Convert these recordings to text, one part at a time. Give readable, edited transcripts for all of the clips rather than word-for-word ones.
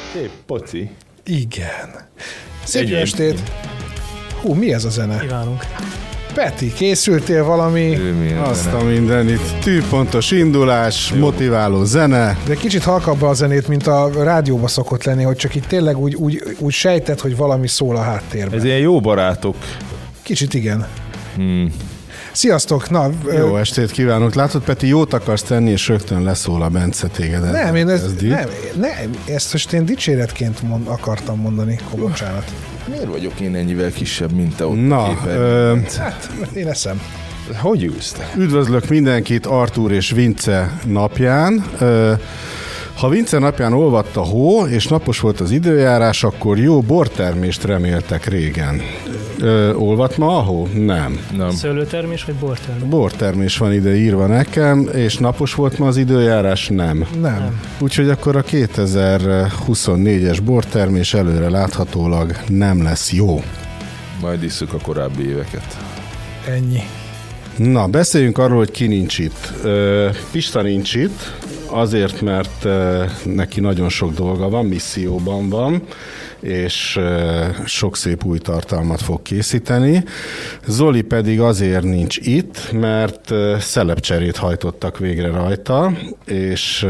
Szép poci. Igen. Szép jó estét. Hú, mi ez a zene? Kívánunk. Peti, készültél valami? Azt a mindenit. Tűpontos indulás, motiváló zene. De kicsit halkabb a zenét, mint a rádióba szokott lenni, hogy csak itt tényleg úgy sejted, hogy valami szól a háttérben. Ez ilyen jó barátok. Kicsit igen. Sziasztok! Na, Jó estét kívánok. Látod, Peti, jót akarsz tenni, és rögtön leszól a Bence téged. Nem, ezt most én dicséretként akartam mondani. Bocsánat. Miért vagyok én ennyivel kisebb, mint te ott? Na, Hát, én eszem. Hogy ülsz te? üdvözlök mindenkit Artúr és Vince napján. Ha Vince napján olvadt a hó, és napos volt az időjárás, akkor jó bortermést reméltek régen. Olvadt ma a hó? Nem. Szőlőtermés vagy bortermés? Bortermés van ide írva nekem, és napos volt ma az időjárás? Nem. Úgyhogy akkor a 2024-es bortermés előre láthatólag nem lesz jó. Majd isszuk a korábbi éveket. Ennyi. Na, beszéljünk arról, hogy ki nincs itt. Pista nincs itt, azért, mert neki nagyon sok dolga van, misszióban van, és sok szép új tartalmat fog készíteni. Zoli pedig azért nincs itt, mert szelepcserét hajtottak végre rajta, és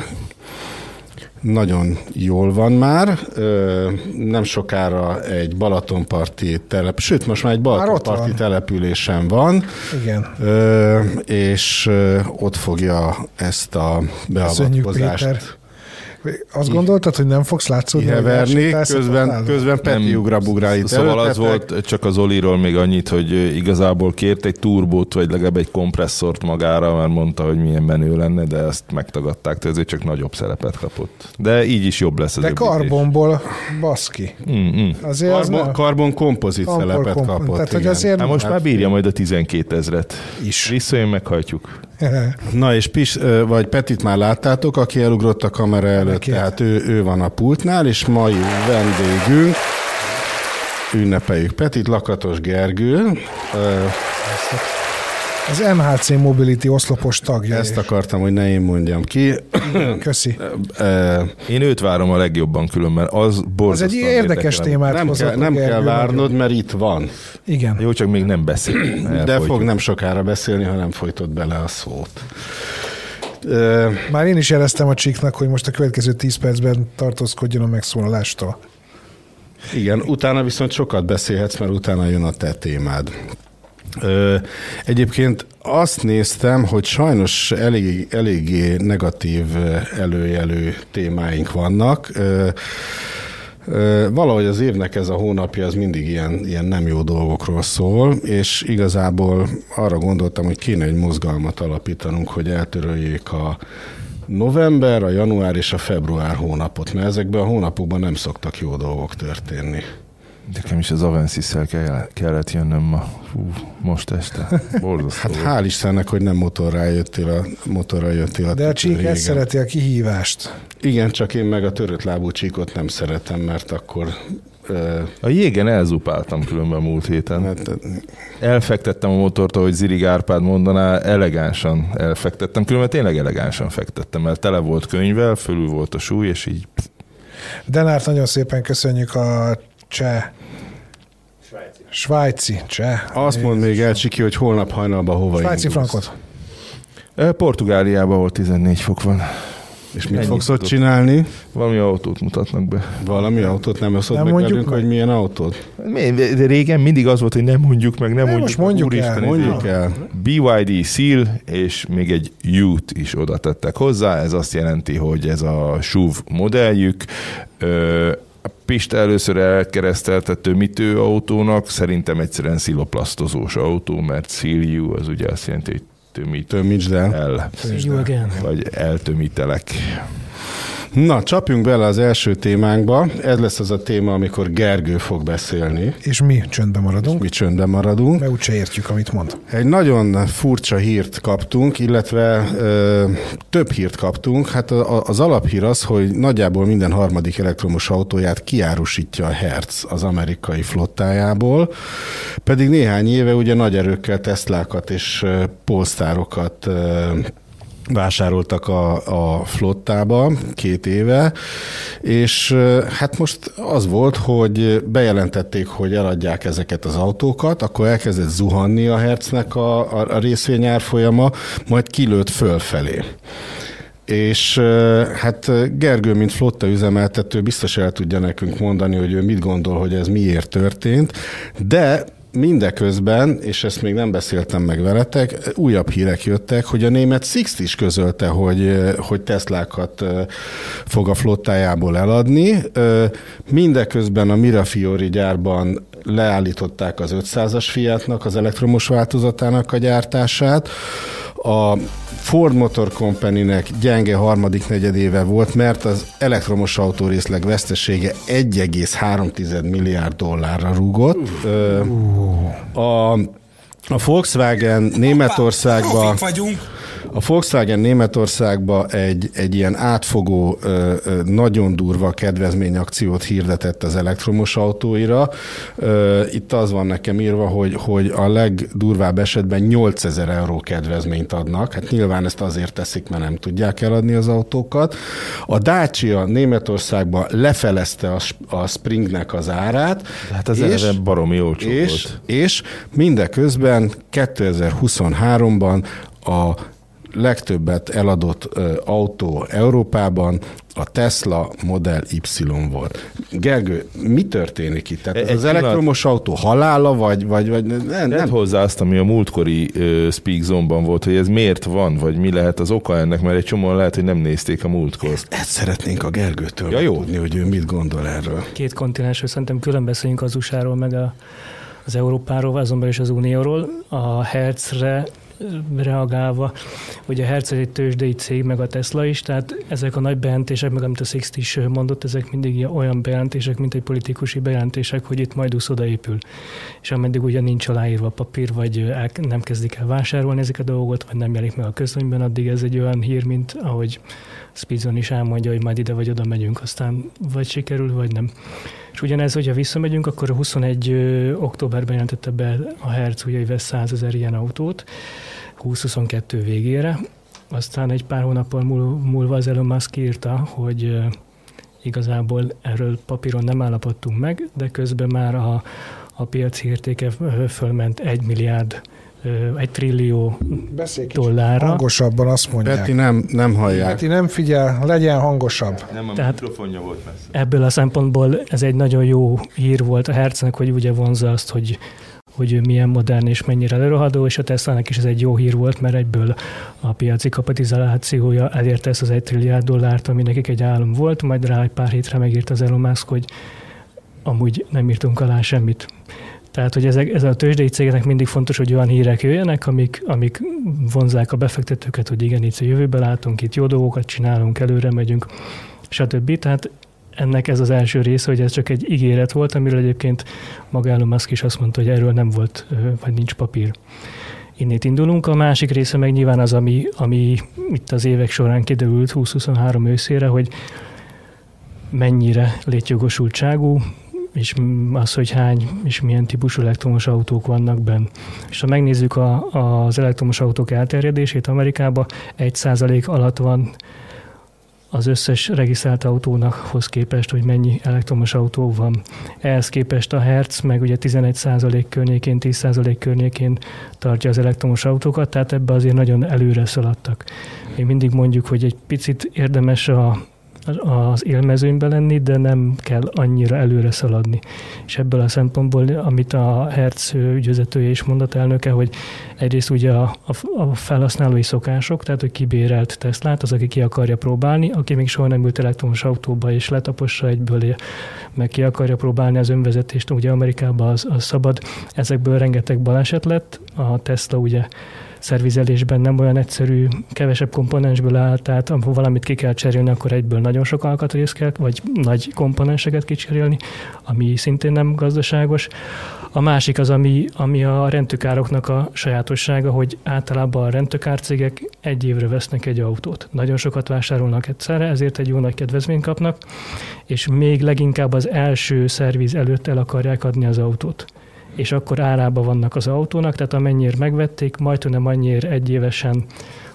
nagyon jól van már. Nem sokára egy Balatonparti sőt, most már egy Balatonparti településen van. Igen. És ott fogja ezt a beavatkozást azt gondoltad, hogy nem fogsz látszódni? kiheverni, közben Peti ugrabugrá itt Szóval az volt csak az Oliról még annyit, hogy igazából kért egy turbót, vagy legalább egy kompresszort magára, mert mondta, hogy milyen menő lenne, de ezt megtagadták, ezért csak nagyobb szerepet kapott. De így is jobb lesz az de karbonból, baszki. Azért karbon kompozit szerepet kapott. Tehát, hogy azért most már bírja majd a 12 000-et. Is. Visszajön, meghajtjuk. Na és vagy Petit már láttátok, aki elugrott a kamera előtt, tehát ő van a pultnál, és mai vendégünk, ünnepeljük Petit, Lakatos Gergő. Az MHC Mobility oszlopos tagja. Ezt akartam, hogy ne én mondjam ki. Köszi. Én őt várom a legjobban különben. Az borzasztóan egy érdekes témát nem kell várnod, mert itt van. Igen. Jó, csak még nem beszél. De fog nem sokára beszélni, ha nem folytod bele a szót. Már én is jeleztem a Csíknak, hogy most a következő 10 percben tartózkodjon a megszólalástól. Igen, utána viszont sokat beszélhetsz, mert utána jön a te témád. Egyébként azt néztem, hogy sajnos eléggé negatív előjelű témáink vannak. Valahogy az évnek ez a hónapja az mindig ilyen nem jó dolgokról szól, és igazából arra gondoltam, hogy kéne egy mozgalmat alapítanunk, hogy eltöröljék a november, a január és a február hónapot, mert ezekben a hónapokban nem szoktak jó dolgok történni. Nekem is az Avensis-szel kellett jönnöm ma. Most este. Borzasztó. Hát hál' Istennek, hogy nem motorra jöttél. De a Csík ezt szereti a kihívást. Igen, csak én meg a törött lábú Csíkot nem szeretem, mert akkor... A jégen elzupáltam különben múlt héten. Elfektettem a motort, ahogy Zirig Árpád mondaná, elegánsan elfektettem. Különben tényleg elegánsan fektettem, mert tele volt könyvvel, fölül volt a súly, és így... Denárt, nagyon szépen köszönjük a Svájci cseh. Azt mondd még el, Csiki, hogy holnap hajnalban hova Svájci indulsz? frankot. Portugáliában, ahol 14 fok van. És mit fogsz ott csinálni? Valami autót mutatnak be. Valami autót? Nem osztott meg velünk, hogy milyen autót? De régen mindig az volt, hogy nem mondjuk meg, nem mondjuk most mondjuk meg. el. Mondjuk el. BYD Seal, és még egy Ute is oda tettek hozzá. Ez azt jelenti, hogy ez a SUV modelljük. A Pista először elkereszteltető mitő autónak, szerintem egyszerűen sziloplasztozós autó, mert Seal U az ugye azt jelenti, hogy tömítsd el. Vagy eltömítelek. Na, csapjunk bele az első témánkba. Ez lesz az a téma, amikor Gergő fog beszélni. És mi csöndben maradunk. Mert úgyse értjük, amit mond. Egy nagyon furcsa hírt kaptunk, illetve több hírt kaptunk. Hát az alaphír az, hogy nagyjából minden harmadik elektromos autóját kiárusítja a Hertz az amerikai flottájából. Pedig néhány éve ugye nagy erőkkel Teslákat és Polestárokat vásároltak a flottába 2 éve, és hát most az volt, hogy bejelentették, hogy eladják ezeket az autókat, akkor elkezdett zuhanni a Hertznek a részvényárfolyama, majd kilőtt fölfelé. És hát Gergő, mint flotta üzemeltető, biztos el tudja nekünk mondani, hogy ő mit gondol, hogy ez miért történt, de mindeközben, és ezt még nem beszéltem meg veletek, újabb hírek jöttek, hogy a német Sixt is közölte, hogy Teslákat fog a flottájából eladni. Mindeközben a Mirafiori gyárban leállították az 500-as Fiatnak, az elektromos változatának a gyártását. A Ford Motor Company-nek gyenge harmadik negyedéve volt, mert az elektromos autórészleg vesztesége 1,3 milliárd dollárra rúgott. A Volkswagen Németországba egy ilyen átfogó, nagyon durva kedvezményakciót hirdetett az elektromos autóira. Itt az van nekem írva, hogy a legdurvább esetben 8000 euró kedvezményt adnak. Hát nyilván ezt azért teszik, mert nem tudják eladni az autókat. A Dacia Németországban lefelezte a Springnek az árát. Hát az eleve baromi olcsó volt. És mindeközben 2023-ban a legtöbbet eladott autó Európában a Tesla Model Y volt. Gergő, mi történik itt? Tehát az elektromos autó halála, vagy nem? Hozzá azt, ami a múltkori Speak Zone-ban volt, hogy ez miért van, vagy mi lehet az oka ennek, mert egy csomóan lehet, hogy nem nézték a múltkor. Ezt szeretnénk a Gergőtől tudni, hogy ő mit gondol erről. 2 kontinensről szerintem külön beszéljünk az USA-ról, meg az Európáról, azonban is az Unióról. A Hertzre reagálva, hogy a Hertz egy tőzsdei cég, meg a Tesla is, tehát ezek a nagy bejelentések, meg amit a Sixt is mondott, ezek mindig olyan bejelentések, mint egy politikusi bejelentések, hogy itt majd úszoda épül. És ameddig ugye nincs aláírva a papír, vagy nem kezdik el vásárolni ezeket a dolgokat, vagy nem jelenik meg a közlönyben, addig ez egy olyan hír, mint ahogy Spizon is elmondja, hogy majd ide vagy oda megyünk, aztán vagy sikerül, vagy nem. És ugyanez, hogyha visszamegyünk, akkor a 21. októberben jelentette be a Hertz, ugye, hogy vesz 100 000 ilyen autót 2022 végére. Aztán egy pár hónappal múlva az Elon Musk írta, hogy igazából erről papíron nem állapodtunk meg, de közben már a piaci értéke fölment 1 trillió dollárra. Hangosabban azt mondják. Peti nem hallják. Peti nem figyel, legyen hangosabb. Nem, a mikrofonja volt messze. Ebből a szempontból ez egy nagyon jó hír volt a Hertznek, hogy ugye vonzza azt, hogy milyen modern és mennyire előrohadó, és a Teslának is ez egy jó hír volt, mert egyből a piaci kapitalizációja elérte ezt az 1 trilliárd dollárt, ami nekik egy álom volt, majd rá egy pár hétre megírt az Elon Musk, hogy amúgy nem írtunk alá semmit. Tehát, hogy ez a tőzsdei cégeknek mindig fontos, hogy olyan hírek jöjjenek, amik vonzák a befektetőket, hogy igen, itt a jövőben látunk, itt jó dolgokat csinálunk, előre megyünk, stb. Tehát ennek ez az első része, hogy ez csak egy ígéret volt, amiről egyébként maga Elon Musk is azt mondta, hogy erről nem volt, vagy nincs papír. Innét indulunk. A másik része meg nyilván az, ami itt az évek során kiderült 2023 őszére, hogy mennyire létjogosultságú, és az, hogy hány és milyen típusú elektromos autók vannak benne. És ha megnézzük az elektromos autók elterjedését Amerikában, 1% alatt van az összes regisztrált autónakhoz képest, hogy mennyi elektromos autó van. Ehhez képest a Hertz meg ugye 11% környékén, 10% környékén tartja az elektromos autókat, tehát ebbe azért nagyon előre szaladtak. Még mindig mondjuk, hogy egy picit érdemes az élmezőnybe lenni, de nem kell annyira előre szaladni. És ebből a szempontból, amit a Hertz ügyvezetője is mondott, elnöke, hogy egyrészt ugye a felhasználói szokások, tehát hogy kibérelt Teslát, az, aki ki akarja próbálni, aki még soha nem ült elektromos autóba és letapossa egyből, meg ki akarja próbálni az önvezetést, ugye Amerikában az szabad. Ezekből rengeteg baleset lett. A Tesla ugye szervizelésben nem olyan egyszerű, kevesebb komponensből áll, tehát ha valamit ki kell cserélni, akkor egyből nagyon sok alkatrészt kell, vagy nagy komponenseket kicserélni, ami szintén nem gazdaságos. A másik az, ami a rendtőkároknak a sajátossága, hogy általában a rendtőkárcégek egy évre vesznek egy autót. Nagyon sokat vásárolnak egyszerre, ezért egy jó nagy kedvezményt kapnak, és még leginkább az első szerviz előtt el akarják adni az autót. És akkor árában vannak az autónak, tehát amennyire megvették, majdnem annyiért egyévesen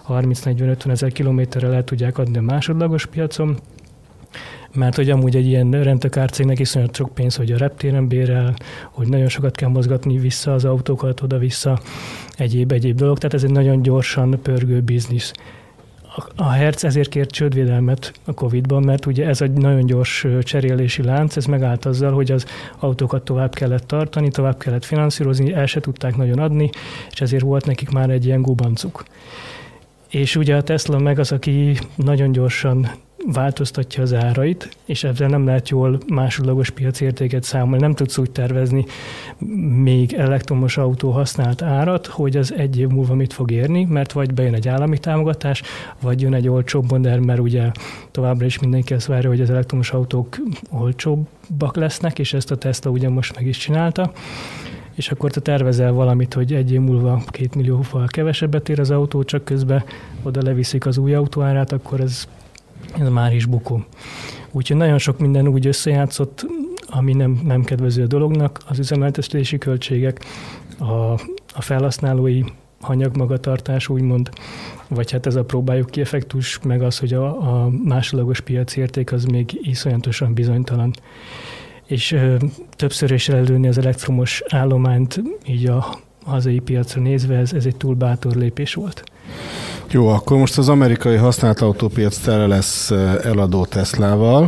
30-40-50 ezer kilométerrel el tudják adni a másodlagos piacon, mert hogy amúgy egy ilyen rent-a-car cégnek iszonyat sok pénz, hogy a reptéren bérel, hogy nagyon sokat kell mozgatni vissza az autókat, oda-vissza, egyéb dolog, tehát ez egy nagyon gyorsan pörgő biznisz. A Hertz ezért kért csődvédelmet a Covid-ban, mert ugye ez egy nagyon gyors cserélési lánc, ez megállt azzal, hogy az autókat tovább kellett tartani, tovább kellett finanszírozni, el se tudták nagyon adni, és ezért volt nekik már egy ilyen gubancuk. És ugye a Tesla meg az, aki nagyon gyorsan változtatja az árait, és ezzel nem lehet jól másodlagos piacértéket számolni. Nem tudsz úgy tervezni még elektromos autó használt árat, hogy az egy év múlva mit fog érni, mert vagy bejön egy állami támogatás, vagy jön egy olcsóbb modell, mert ugye továbbra is mindenki azt várja, hogy az elektromos autók olcsóbbak lesznek, és ezt a Tesla ugye most meg is csinálta. És akkor te tervezel valamit, hogy egy év múlva 2 millióval kevesebbet ér az autó, csak közben oda leviszik az új autó árát, akkor ez már is bukó. Úgyhogy nagyon sok minden úgy összejátszott, ami nem kedvező a dolognak, az üzemeltetési költségek, a felhasználói hanyagmagatartás úgymond, vagy hát ez a próbáljuk ki effektus, meg az, hogy a másodlagos piaci érték az még iszonyatosan bizonytalan. És többször is előni az elektromos állományt így a hazai piacra nézve, ez egy túl bátor lépés volt. Jó, akkor most az amerikai használt autópiac tele lesz eladó Teslával,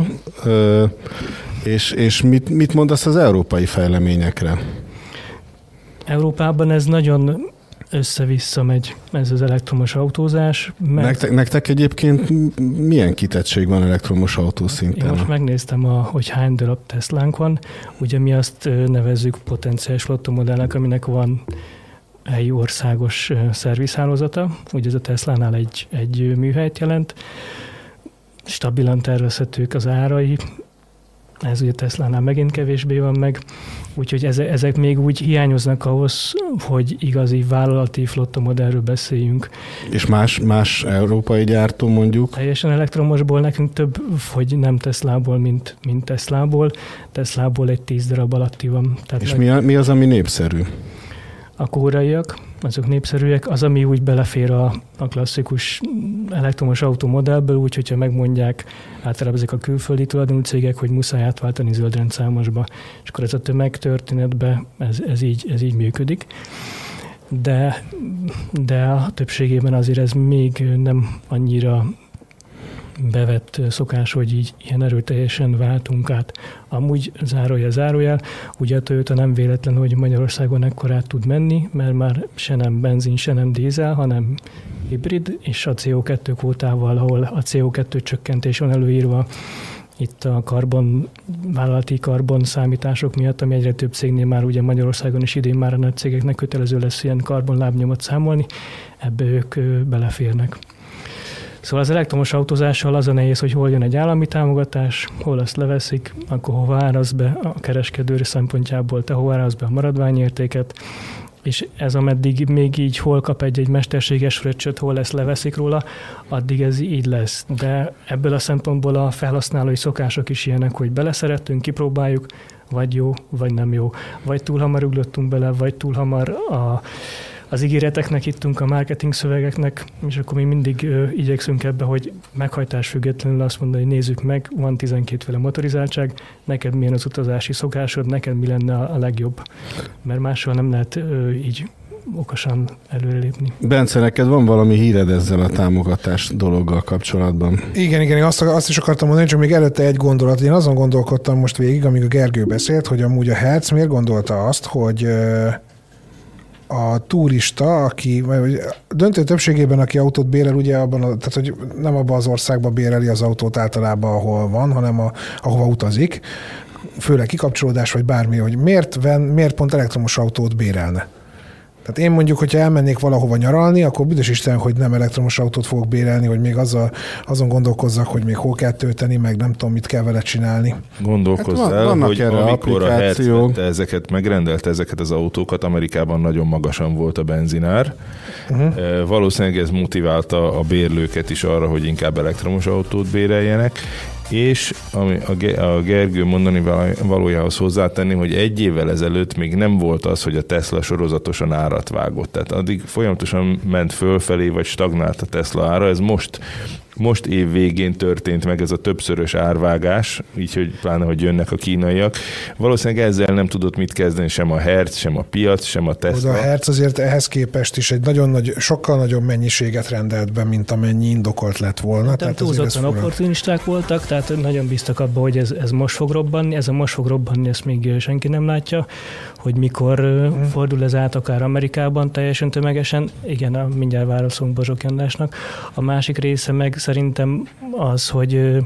és mit mondasz az európai fejleményekre? Európában ez nagyon össze-vissza megy, ez az elektromos autózás. Nektek egyébként milyen kitettség van elektromos autó szinten? Én most megnéztem, hogy hány darab Teslánk van. Ugye mi azt nevezzük potenciális flottamodellnek, aminek van helyi országos szervizhálózata. Ugye ez a Teslánál egy műhelyt jelent. Stabilan tervezhetők az árai. Ez ugye Teslánál megint kevésbé van meg. Úgyhogy ezek még úgy hiányoznak ahhoz, hogy igazi vállalati flottamodellről beszéljünk. És más európai gyártó mondjuk? Teljesen elektromosból nekünk több, hogy nem Teslából, mint Teslából. Teslából egy 10 darab alatti van. Tehát és mi az, ami népszerű? A kóraiak, azok népszerűek, az, ami úgy belefér a klasszikus elektromos automodellből, úgyhogy ha megmondják, általában ezek a külföldi tulajdonú cégek, hogy muszáj átváltani zöldrendszámosba, és akkor ez a tömegtörténetben ez így működik. De a többségében azért ez még nem annyira bevett szokás, hogy így ilyen erőteljesen váltunk át. Amúgy zárójel, ugye a Toyota nem véletlen, hogy Magyarországon ekkorát tud menni, mert már se nem benzin, se nem dízel, hanem hibrid, és a CO2 kvótával, ahol a CO2 csökkentés van előírva, itt a vállalati karbon számítások miatt, ami egyre több cégnél már ugye Magyarországon is idén már a nagy cégeknek kötelező lesz ilyen karbonlábnyomot számolni, ebbe ők beleférnek. Szóval az elektromos autózással az a nehéz, hogy hol jön egy állami támogatás, hol azt leveszik, akkor hova árasz be a kereskedő szempontjából, te hova árasz be a maradványértéket, és ez ameddig még így hol kap egy mesterséges fröccsöt, hol ezt leveszik róla, addig ez így lesz. De ebből a szempontból a felhasználói szokások is ilyenek, hogy beleszerettünk, kipróbáljuk, vagy jó, vagy nem jó. Vagy túl hamar ugrottunk bele, vagy túl hamar az ígéreteknek ittunk, a marketing szövegeknek, és akkor mi mindig igyekszünk ebbe, hogy meghajtás függetlenül azt mondani, hogy nézzük meg, van 12 féle motorizáltság, neked milyen az utazási szokásod, neked mi lenne a legjobb. Mert máshol nem lehet így okosan előrelépni. Bence, neked van valami híred ezzel a támogatás dologgal kapcsolatban? Igen, én azt is akartam mondani, csak még előtte egy gondolat. Én azon gondolkodtam most végig, amíg a Gergő beszélt, hogy amúgy a Hertz miért gondolta azt, hogy a turista, aki döntő többségében, aki autót bérel, ugye tehát hogy nem abban az országban béreli az autót általában, ahol van, hanem ahova utazik, főleg kikapcsolódás, vagy bármi, hogy miért pont elektromos autót bérelne. Tehát én mondjuk, hogyha elmennék valahova nyaralni, akkor büdös Isten, hogy nem elektromos autót fogok bérelni, hogy még azon gondolkozzak, hogy még hol kell tölteni, meg nem tudom, mit kell vele csinálni. Gondolkozz el, hogy amikor a Hertz megrendelte ezeket az autókat, Amerikában nagyon magasan volt a benzinár. Valószínűleg ez motiválta a bérlőket is arra, hogy inkább elektromos autót béreljenek. És ami a Gergő mondani valójához hozzátenni, hogy egy évvel ezelőtt még nem volt az, hogy a Tesla sorozatosan árat vágott. Tehát addig folyamatosan ment fölfelé, vagy stagnált a Tesla ára. Ez most év végén történt meg ez a többszörös árvágás, így hogy pláne, hogy jönnek a kínaiak. Valószínűleg ezzel nem tudott mit kezdeni sem a Hertz, sem a piac, sem a Tesla. De a Hertz azért ehhez képest is egy sokkal nagyobb mennyiséget rendelt be, mint amennyi indokolt lett volna. Tehát túlzottan opportunisták voltak, tehát nagyon bíztak abban, hogy ez most fog robbanni. Ez a most fog robbanni, ezt még senki nem látja, hogy mikor fordul ez át akár Amerikában teljesen tömegesen. Igen, mindjárt válaszolunk Bozsok Andrásnak. A másik része meg szerintem az, hogy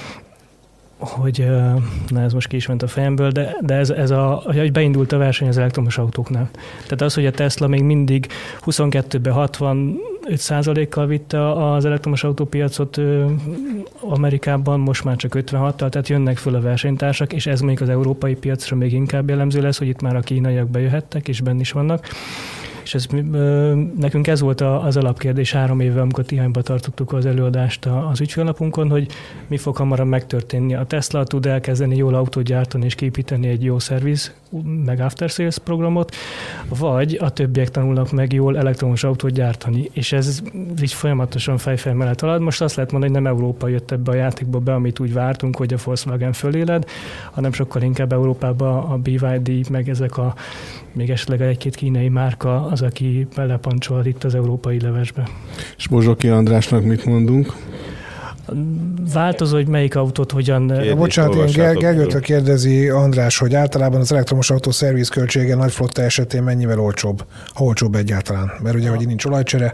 na ez most ki is ment a fejemből, de ez hogy beindult a verseny az elektromos autóknál. Tehát az, hogy a Tesla még mindig 22-ben 65%-kal vitte az elektromos autópiacot Amerikában, most már csak 56-tal, tehát jönnek föl a versenytársak, és ez még az európai piacra még inkább jellemző lesz, hogy itt már a kínaiak bejöhettek, és benne is vannak. És nekünk ez volt az alapkérdés 3 éve, amikor Tihanyba tartottuk az előadást az ügyfélnapunkon, hogy mi fog hamarabb megtörténni. A Tesla tud elkezdeni jól autót gyártani és képíteni egy jó szerviz, meg after sales programot, vagy a többiek tanulnak meg jól elektromos autót gyártani. És ez így folyamatosan fejfej mellett halad. Most azt lehet mondani, hogy nem Európa jött ebbe a játékba be, amit úgy vártunk, hogy a Volkswagen föléled, hanem sokkal inkább Európában a BYD, meg ezek még esetleg egy-két kínai márka az, aki belepancsol itt az európai levesbe. És Bozsoki Andrásnak mit mondunk? Változó, hogy melyik autót hogyan... Bocsánat, én Gergőtől kérdezi András, hogy általában az elektromos autó szervizköltsége nagy flotta esetén mennyivel olcsóbb, ha olcsóbb egyáltalán? Mert ugye, hogy nincs olajcsere.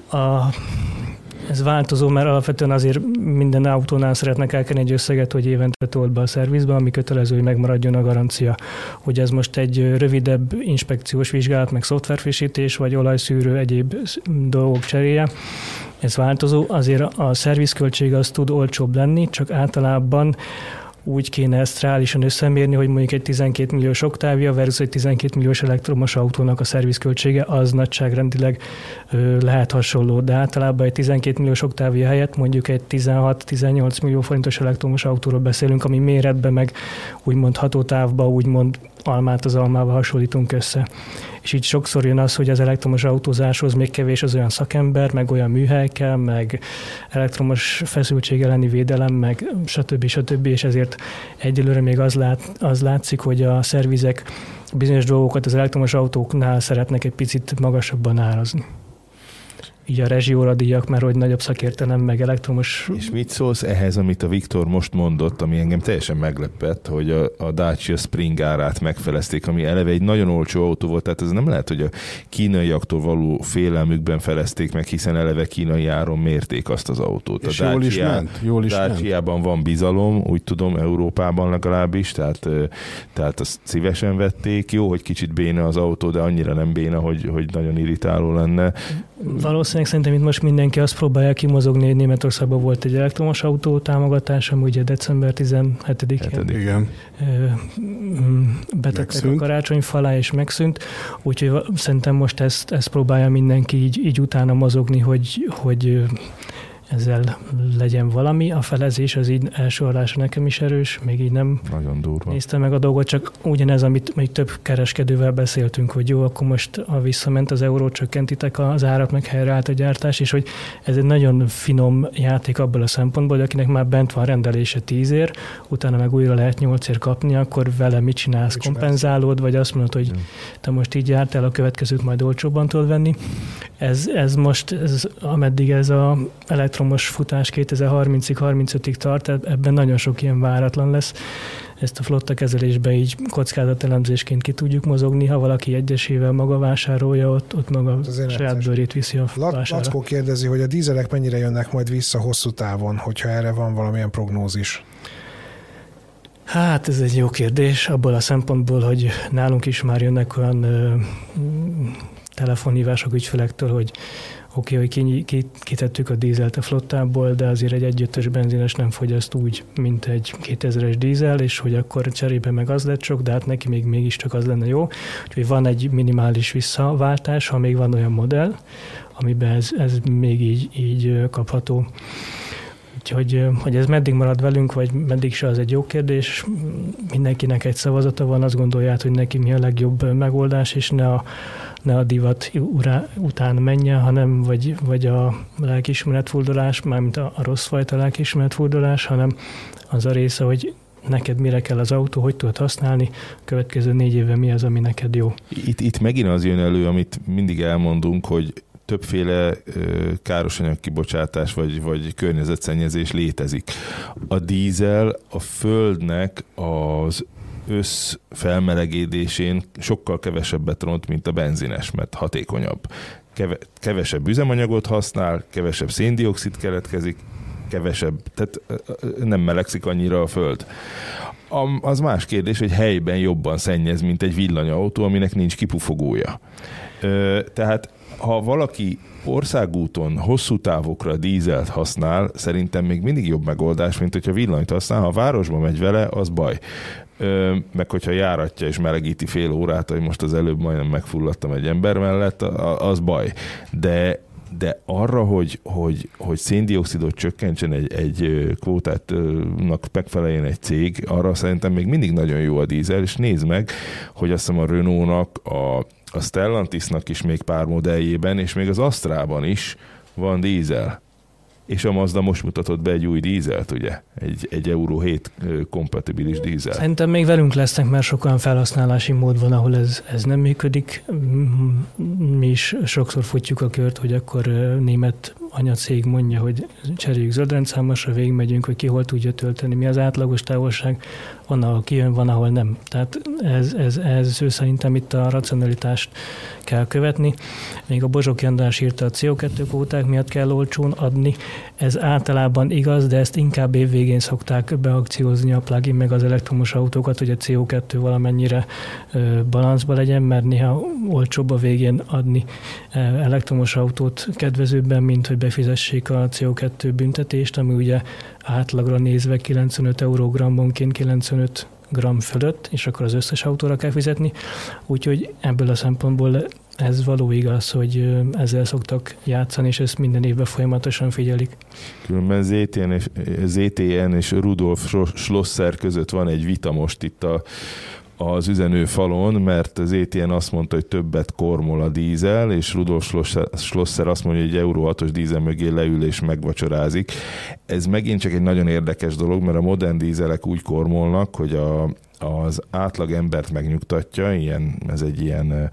Ez változó, mert alapvetően azért minden autónál szeretnek elkenni egy összeget, hogy évente tolt be a szervizbe, ami kötelező, hogy megmaradjon a garancia. Hogy ez most egy rövidebb inspekciós vizsgálat, meg szoftverfrissítés, vagy olajszűrő, egyéb dolgok cseréje. Ez változó, azért a szervizköltség az tud olcsóbb lenni, csak általában úgy kéne ezt reálisan összemérni, hogy mondjuk egy 12 milliós oktávia versus egy 12 milliós elektromos autónak a szervizköltsége az nagyságrendileg lehet hasonló, de általában egy 12 milliós oktávia helyett mondjuk egy 16-18 millió forintos elektromos autóról beszélünk, ami méretben meg úgymond hatótávba, úgymond almát az almával hasonlítunk össze. És így sokszor jön az, hogy az elektromos autózáshoz még kevés az olyan szakember, meg olyan műhely kell, meg elektromos feszültség elleni védelem, meg stb. És ezért egyelőre még az látszik, hogy a szervizek bizonyos dolgokat az elektromos autóknál szeretnek egy picit magasabban árazni. Így a rezsióradíjak, mert hogy nagyobb szakértelem, meg elektromos... És mit szólsz ehhez, amit a Viktor most mondott, ami engem teljesen meglepett, hogy a Dacia Spring árát megfelezték, ami eleve egy nagyon olcsó autó volt, tehát ez nem lehet, hogy a kínaiaktól való félelmükben felezték meg, hiszen eleve kínai áron mérték azt az autót. És jól is ment. Daciában van bizalom, úgy tudom, Európában legalábbis, tehát azt szívesen vették. Jó, hogy kicsit béna az autó, de annyira nem béna, hogy nagyon irritáló lenne. Valószínűleg szerintem itt most mindenki azt próbálja kimozogni, hogy Németországban volt egy elektromos autó támogatás, ami ugye december 17-én betettek a karácsonyfa alá, és megszűnt. Úgyhogy szerintem most ezt próbálja mindenki így utána mozogni, hogy ezzel legyen valami. A felezés az így első hallásra nekem is erős, még így nem nagyon durva. Néztem meg a dolgot, csak ugyanez, amit még több kereskedővel beszéltünk, hogy jó, akkor most visszament az euró, csökkentitek az árat, meg helyreállt a gyártás, és hogy ez egy nagyon finom játék abból a szempontból, hogy akinek már bent van rendelése 10-ért, utána meg újra lehet 8-ért kapni, akkor vele mit csinálsz? Kompenzálod, vagy azt mondod, hogy te most így jártál, a következőt majd olcsóbban tudod venni. Ez most, ameddig ez a elektromos futás 2030-ig, 35-ig tart, ebben nagyon sok ilyen váratlan lesz. Ezt a flotta kezelésbe így kockázatelemzésként ki tudjuk mozogni, ha valaki egyesével maga vásárolja, ott maga saját bőrét viszi a vásárra. Lackó kérdezi, hogy a dízelek mennyire jönnek majd vissza hosszú távon, hogyha erre van valamilyen prognózis? Hát ez egy jó kérdés, abból a szempontból, hogy nálunk is már jönnek olyan telefonhívások ügyfelektől, hogy oké, hogy kitettük a dízelt a flottából, de azért egy 1.5-ös benzines nem fogyaszt úgy, mint egy 2000-es dízel, és hogy akkor cserébe meg az lett sok, de hát neki mégiscsak az lenne jó. Úgyhogy van egy minimális visszaváltás, ha még van olyan modell, amiben ez még így kapható. hogy ez meddig marad velünk, vagy meddig se, az egy jó kérdés. Mindenkinek egy szavazata van, azt gondolja, hogy neki mi a legjobb megoldás, és ne a divat után menjen, hanem vagy a lelkiismeretfurdalás, mármint a rossz fajta lelkiismeretfurdalás, hanem az a része, hogy neked mire kell az autó, hogy tudod használni, a következő 4 évben mi az, ami neked jó. Itt megint az jön elő, amit mindig elmondunk, hogy többféle károsanyag kibocsátás vagy környezetszennyezés létezik. A dízel a földnek az összfelmelegedésén sokkal kevesebbet ront, mint a benzines, mert hatékonyabb. Kevesebb üzemanyagot használ, kevesebb széndioxid keletkezik, kevesebb, tehát nem melegszik annyira a föld. Az más kérdés, hogy helyben jobban szennyez, mint egy villanyautó, aminek nincs kipufogója. Tehát ha valaki országúton hosszú távokra dízelt használ, szerintem még mindig jobb megoldás, mint hogyha villanyt használ. Ha a városba megy vele, az baj. Meg hogyha járatja és melegíti fél órát, hogy most az előbb majdnem megfulladtam egy ember mellett, az baj. De arra, hogy széndioxidot csökkentsen egy kvótátnak megfeleljen egy cég, arra szerintem még mindig nagyon jó a dízel, és nézd meg, hogy azt hiszem a Renault-nak, a Stellantisnak is még pár modelljében, és még az Astrában is van dízel. És a Mazda most mutatott be egy új dízelt, ugye? Egy Euro 7 kompatibilis dízel. Szerintem még velünk lesznek, mert sok olyan felhasználási mód van, ahol ez nem működik. Mi is sokszor futjuk a kört, hogy akkor német anyacég mondja, hogy cseréljük zöldrendszámosra, végigmegyünk, hogy ki hol tudja tölteni, mi az átlagos távolság, van, ahol kijön, van, ahol nem. Tehát ez szerintem itt a racionalitást kell követni. Még a Bozsóki András írta, a CO2 kvóták miatt kell olcsón adni. Ez általában igaz, de ezt inkább évvégén szokták beakciózni a plug-in meg az elektromos autókat, hogy a CO2 valamennyire balanszba legyen, mert néha olcsóbb a végén adni elektromos autót kedvezőbben, mint hogy befizessék a CO2 büntetést, ami ugye átlagra nézve 95 euró grammonként 95 gram fölött, és akkor az összes autóra kell fizetni. Úgyhogy ebből a szempontból ez való igaz, hogy ezzel szoktak játszani, és ezt minden évben folyamatosan figyelik. Különben ZTN és Rudolf Schlosser között van egy vita most itt az üzenőfalon, mert az ETN azt mondta, hogy többet kormol a dízel, és Rudolf Schlosser azt mondja, hogy egy Euro 6-os dízel mögé leül és megvacsorázik. Ez megint csak egy nagyon érdekes dolog, mert a modern dízelek úgy kormolnak, hogy az átlag embert megnyugtatja, ez egy ilyen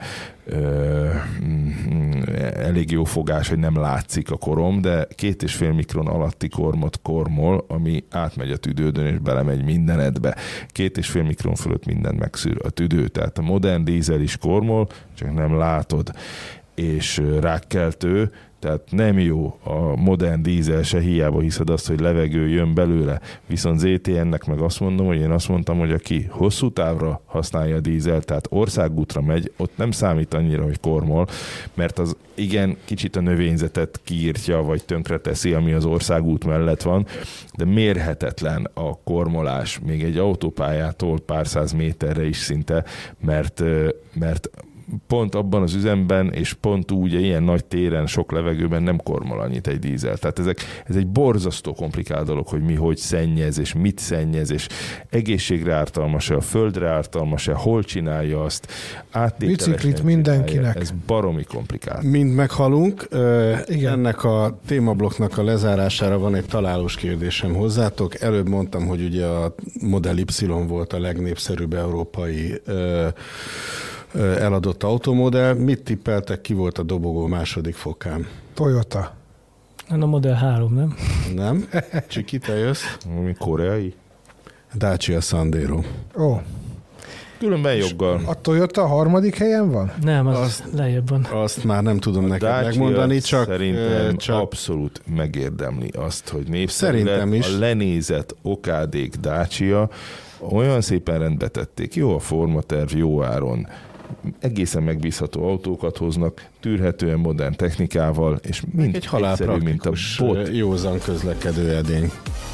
elég jó fogás, hogy nem látszik a korom, de 2,5 mikron alatti kormot kormol, ami átmegy a tüdődön és belemegy mindenedbe. 2,5 mikron fölött mindent megszűr a tüdő, tehát a modern dízel is kormol, csak nem látod, és rákkeltő, tehát nem jó a modern dízel, se hiába hiszed azt, hogy levegő jön belőle. Viszont ZTN-nek meg azt mondom, hogy én azt mondtam, hogy aki hosszú távra használja a dízel, tehát országútra megy, ott nem számít annyira, hogy kormol, mert az igen, kicsit a növényzetet kiírtja, vagy tönkreteszi, ami az országút mellett van, de mérhetetlen a kormolás, még egy autópályától pár száz méterre is szinte, mert pont abban az üzemben, és pont úgy ilyen nagy téren, sok levegőben nem kormol annyit egy dízel. Tehát ez egy borzasztó komplikált dolog, hogy mi hogy szennyez, és mit szennyez, és egészségre ártalmas-e, a földre ártalmas-e, hol csinálja azt, biciklit mindenkinek. Ez baromi komplikált. Mind meghalunk. Ennek a témablokknak a lezárására van egy találós kérdésem hozzátok. Előbb mondtam, hogy ugye a Model Y volt a legnépszerűbb európai eladott automodell. Mit tippeltek, ki volt a dobogó második fokán? Toyota. A Model 3, nem? Nem? Csiki, te jössz? Koreai? Dacia Sandero. Ó. Különben joggal. A Toyota a 3. helyen van? Nem, az lejjebb van. Azt már nem tudom neked megmondani, csak szerintem abszolút megérdemli azt, hogy népszerű szerintem lett. is. A lenézett okádék Dacia olyan szépen rendbe tették. Jó a formaterv, jó áron. Egészen megbízható autókat hoznak, tűrhetően modern technikával, és mind egy egyszerű, mint a bot. Józan közlekedő edény.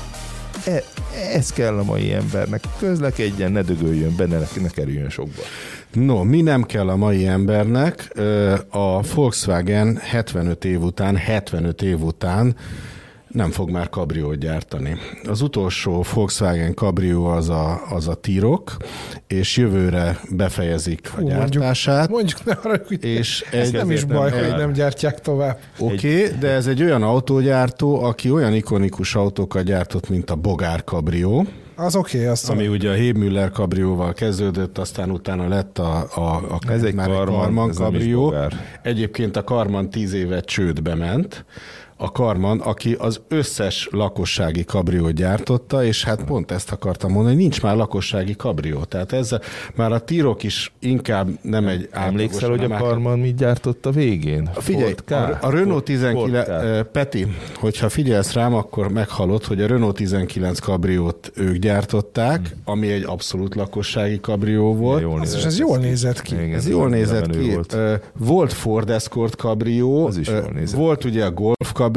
Ez kell a mai embernek. Közlekedjen, ne dögöljön be, ne kerüljön sokba. No, mi nem kell a mai embernek? A Volkswagen 75 év után nem fog már kabriót gyártani. Az utolsó Volkswagen kabrió az a T-Roc, és jövőre befejezik a gyártását. Mondjuk ne arra, hogy és ez nem is baj, hogy nem gyártják tovább. Oké, de ez egy olyan autógyártó, aki olyan ikonikus autókat gyártott, mint a Bogár kabrió, Az oké, ami ugye a Hebmüller kabrióval kezdődött, aztán utána lett a ez egy Karmann kabrió. Egyébként a Karmann 10 évet csődbe ment. A Karmann, aki az összes lakossági kabriót gyártotta, és hát pont ezt akartam mondani, hogy nincs már lakossági kabrió. Tehát ez már a T-Roc is inkább nem egy Emlékszel, hogy a Karmann mit gyártott a végén? Figyelj, a Renault 19, Peti, hogyha figyelsz rám, akkor meghallod, hogy a Renault 19 kabriót ők gyártották, ami egy abszolút lakossági kabrió volt. Ez jól nézett ki. Igen, ez jól nézett ki. Volt Ford Escort kabrió, volt ugye a Golf kabrió,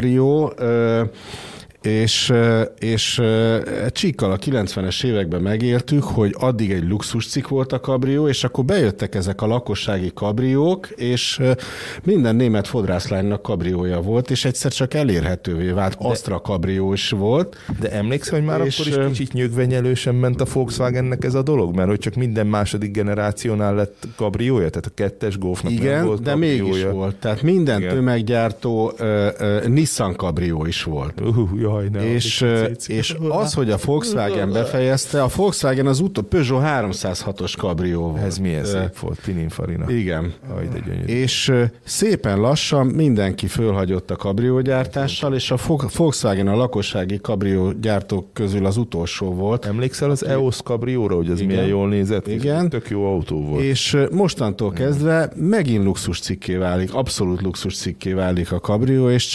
és csíkkal a 90-es években megéltük, hogy addig egy luxuscikk volt a kabrió, és akkor bejöttek ezek a lakossági kabriók, és minden német fodrászlánynak kabriója volt, és egyszer csak elérhetővé vált. Astra kabrió is volt. De emlékszel, hogy már akkor is kicsit nyögvenyelősen ment a Volkswagennek ez a dolog? Mert hogy csak minden második generációnál lett kabriója? Tehát a 2-es Golfnak nem volt de kabriója. Mégis volt. Tehát minden tömeggyártó Nissan kabrió is volt. És az, hogy a Volkswagen befejezte, a Volkswagen az Peugeot 306-os kabrió volt. Ez milyen szép volt, Pininfarina. Igen. Aj, de gyönyörű. És szépen lassan mindenki fölhagyott a kabriógyártással, és a Volkswagen a lakossági kabriógyártók közül az utolsó volt. Emlékszel az EOS kabrióra, hogy ez milyen jól nézett? Igen. Tök jó autó volt. És mostantól kezdve megint luxus cikké válik, abszolút luxus cikké válik a kabrió, és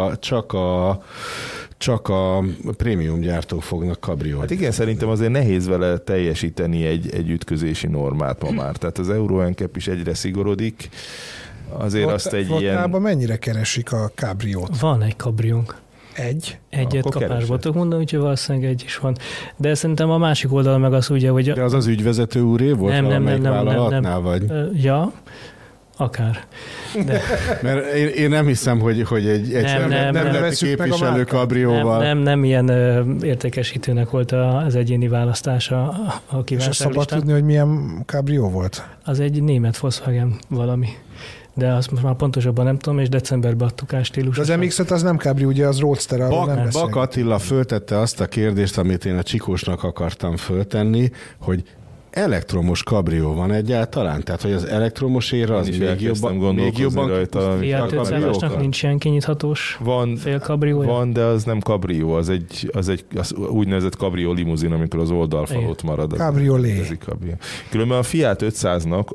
csak a prémium gyártók fognak kabriót. Hát igen, szerintem azért nehéz vele teljesíteni egy ütközési normát ma már. Tehát az Euro NCAP is egyre szigorodik. Azért azt egy ilyen... mennyire keresik a kabriót? Van egy kabriónk. Egyet kapásból tudok mondani, úgyhogy valószínűleg egy is van. De szerintem a másik oldal meg az ugye, hogy... De az ügyvezető úré volt valamelyik vállalatnál, vagy? Ja, akár. De... Mert én nem hiszem, hogy egy nem képviselő kabrióval. Nem ilyen értékesítőnek volt az egyéni választása a kívánságlistán. És szabad tudni, hogy milyen kabrió volt? Az egy német Volkswagen valami. De azt most már pontosabban nem tudom, és decemberben adtuk át stílusra. De az MX-5 az nem cabrio, ugye az Roadster, arról nem beszélünk. Bak Attila föltette azt a kérdést, amit én a Csikósnak akartam föltenni, hogy elektromos kabrió van egyáltalán? Tehát, hogy az elektromos éra az még jobban rajta. Fiat 500-asnak nincs ilyen kinyithatós félkabriója? Van, de az nem kabrió, az úgynevezett kabrió limuzin, amikor az oldalfa ott marad. Cabriolet. Különben a Fiat 500-nak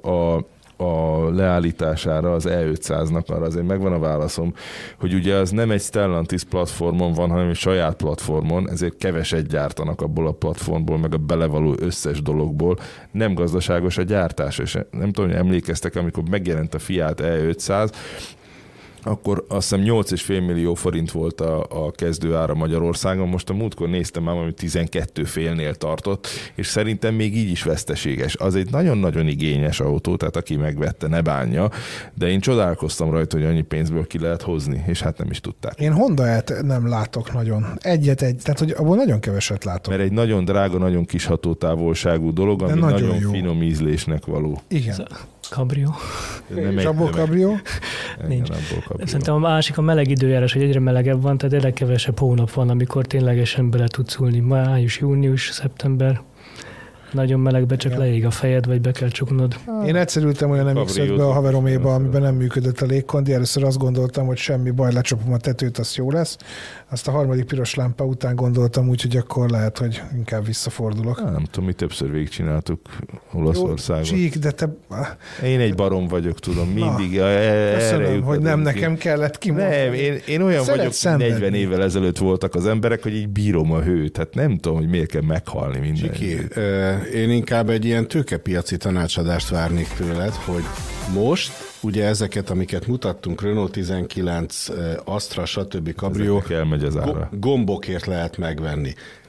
a leállítására, az E500-nak arra azért megvan a válaszom, hogy ugye az nem egy Stellantis platformon van, hanem egy saját platformon, ezért keveset gyártanak abból a platformból, meg a belevaló összes dologból. Nem gazdaságos a gyártás, és nem tudom, hogy emlékeztek, amikor megjelent a Fiat E500, akkor azt hiszem 8,5 millió forint volt a kezdőára Magyarországon. Most a múltkor néztem már, hogy 12,5-nél tartott, és szerintem még így is veszteséges. Az egy nagyon-nagyon igényes autó, tehát aki megvette, ne bánja, de én csodálkoztam rajta, hogy annyi pénzből ki lehet hozni, és hát nem is tudták. Én Honda-et nem látok nagyon. Tehát hogy abból nagyon keveset látok. Mert egy nagyon drága, nagyon kis hatótávolságú dolog, ami nagyon finom ízlésnek való. Igen. Kabrió. Abból kabrió? Nincs. Szerintem a másik a meleg időjárás, hogy egyre melegebb van, tehát egyre kevesebb hónap van, amikor ténylegesen bele tudsz ülni. Május, június, szeptember. Nagyon melegbe csak leég a fejed, vagy be kell csuknod. Én egyszer ültem olyan MX-5-be a haveroméba, amiben nem működött a légkondi. Először azt gondoltam, hogy semmi baj, lecsapom a tetőt, az jó lesz. Azt a harmadik piros lámpa után gondoltam úgy, hogy akkor lehet, hogy inkább visszafordulok. Nem tudom, mi többször végigcsináltuk Olaszországot. Csík, de te... Én egy barom vagyok, tudom, mindig. Köszönöm, hogy nem nekem kellett kimondani. Nem, én olyan vagyok, 40 évvel ezelőtt voltak az emberek, hogy így bírom a hőt. Hát nem tudom, hogy miért kell meghalni minden. Én inkább egy ilyen tőkepiaci tanácsadást várnék tőled, hogy most ugye ezeket, amiket mutattunk, Renault 19, Astra, stb. Kabrió, elmegy az ára. Gombokért lehet megvenni.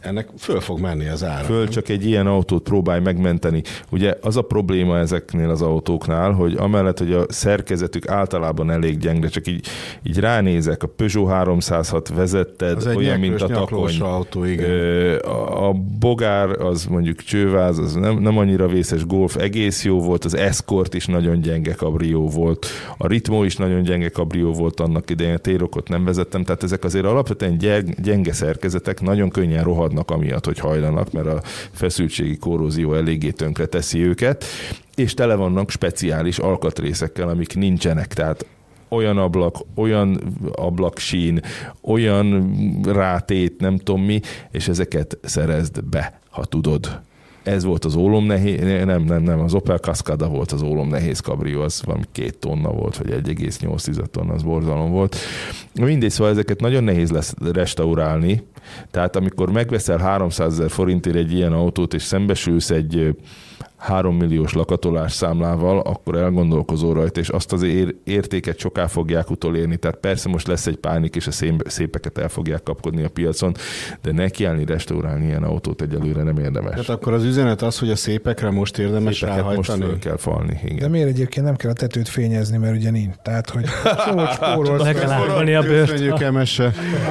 ennek föl fog menni az ára. Föl, csak egy ilyen autót próbálj megmenteni. Ugye az a probléma ezeknél az autóknál, hogy amellett, hogy a szerkezetük általában elég gyenge, csak így ránézek, a Peugeot 306 vezetted, olyan, mint a takony. Autó, igen. A Bogár, az mondjuk csőváz, az nem annyira vészes. Golf egész jó volt, az Escort is nagyon gyenge kabrió volt, a Ritmo is nagyon gyenge kabrió volt annak idején, a T-Rocot nem vezettem, tehát ezek azért alapvetően gyenge szerkezetek, nagyon könnyen rohadnak amiatt, hogy hajlanak, mert a feszültségi korrózió eléggé tönkre teszi őket, és tele vannak speciális alkatrészekkel, amik nincsenek, tehát olyan ablak, olyan ablaksín, olyan rátét, nem tudom mi, és ezeket szerezd be, ha tudod. Ez volt az ólomnehéz, nem, az Opel Cascada volt az ólomnehéz kabrió, az valami 2 tonna volt, vagy 1,8 tonna, az borzalom volt. Mindegy, szóval ezeket nagyon nehéz lesz restaurálni, tehát amikor megveszel 300 000 forintért egy ilyen autót, és szembesülsz egy 3 milliós lakatolás számlával, akkor elgondolkozol rajta, és azt az értéket soká fogják utolérni. Tehát persze most lesz egy pánik, és a szépeket el fogják kapkodni a piacon, de nekiállni, restaurálni ilyen autót egyelőre nem érdemes. Tehát akkor az üzenet az, hogy a szépekre most érdemes ráhajtani? Most föl kell falni, igen. De miért egyébként nem kell a tetőt fényezni, mert ugye nincs. Tehát, hogy spórolsz. Le kell árulni a bőrt. Köszönjük, Emese.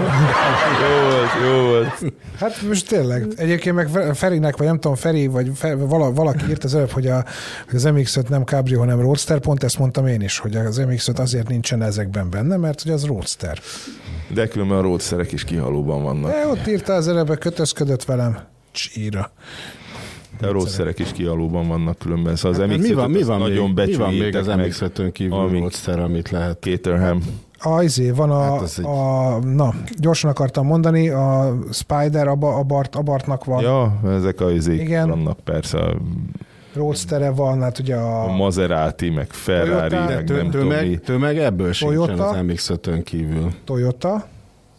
Jó volt. Hát most tényleg. Egyébként meg Ferinek, vagy nem tudom, Feri, vagy valaki írt az előbb, hogy az MX-5 nem Cabrio, hanem Roadster, pont ezt mondtam én is, hogy az MX-5 azért nincsen ezekben benne, mert hogy az Roadster. De különben a Roadsterek is kihalóban vannak. De ott írta az előbb, kötözködött velem. Csíra. De a Roadsterek is kihalóban vannak különben. Szóval az MX-5 mi van nagyon még becsüljétek az MX-5-ön kívül Roadster, amit lehet? Caterham. Van gyorsan akartam mondani, a Spider Abartnak van. Ja, ezek a vannak persze. Roadster-e van, hát ugye a Maserati, meg Ferrari, Toyota, meg nem tudom mi. Meg ebből Toyota, sincsen az MX-5-ön kívül. Toyota.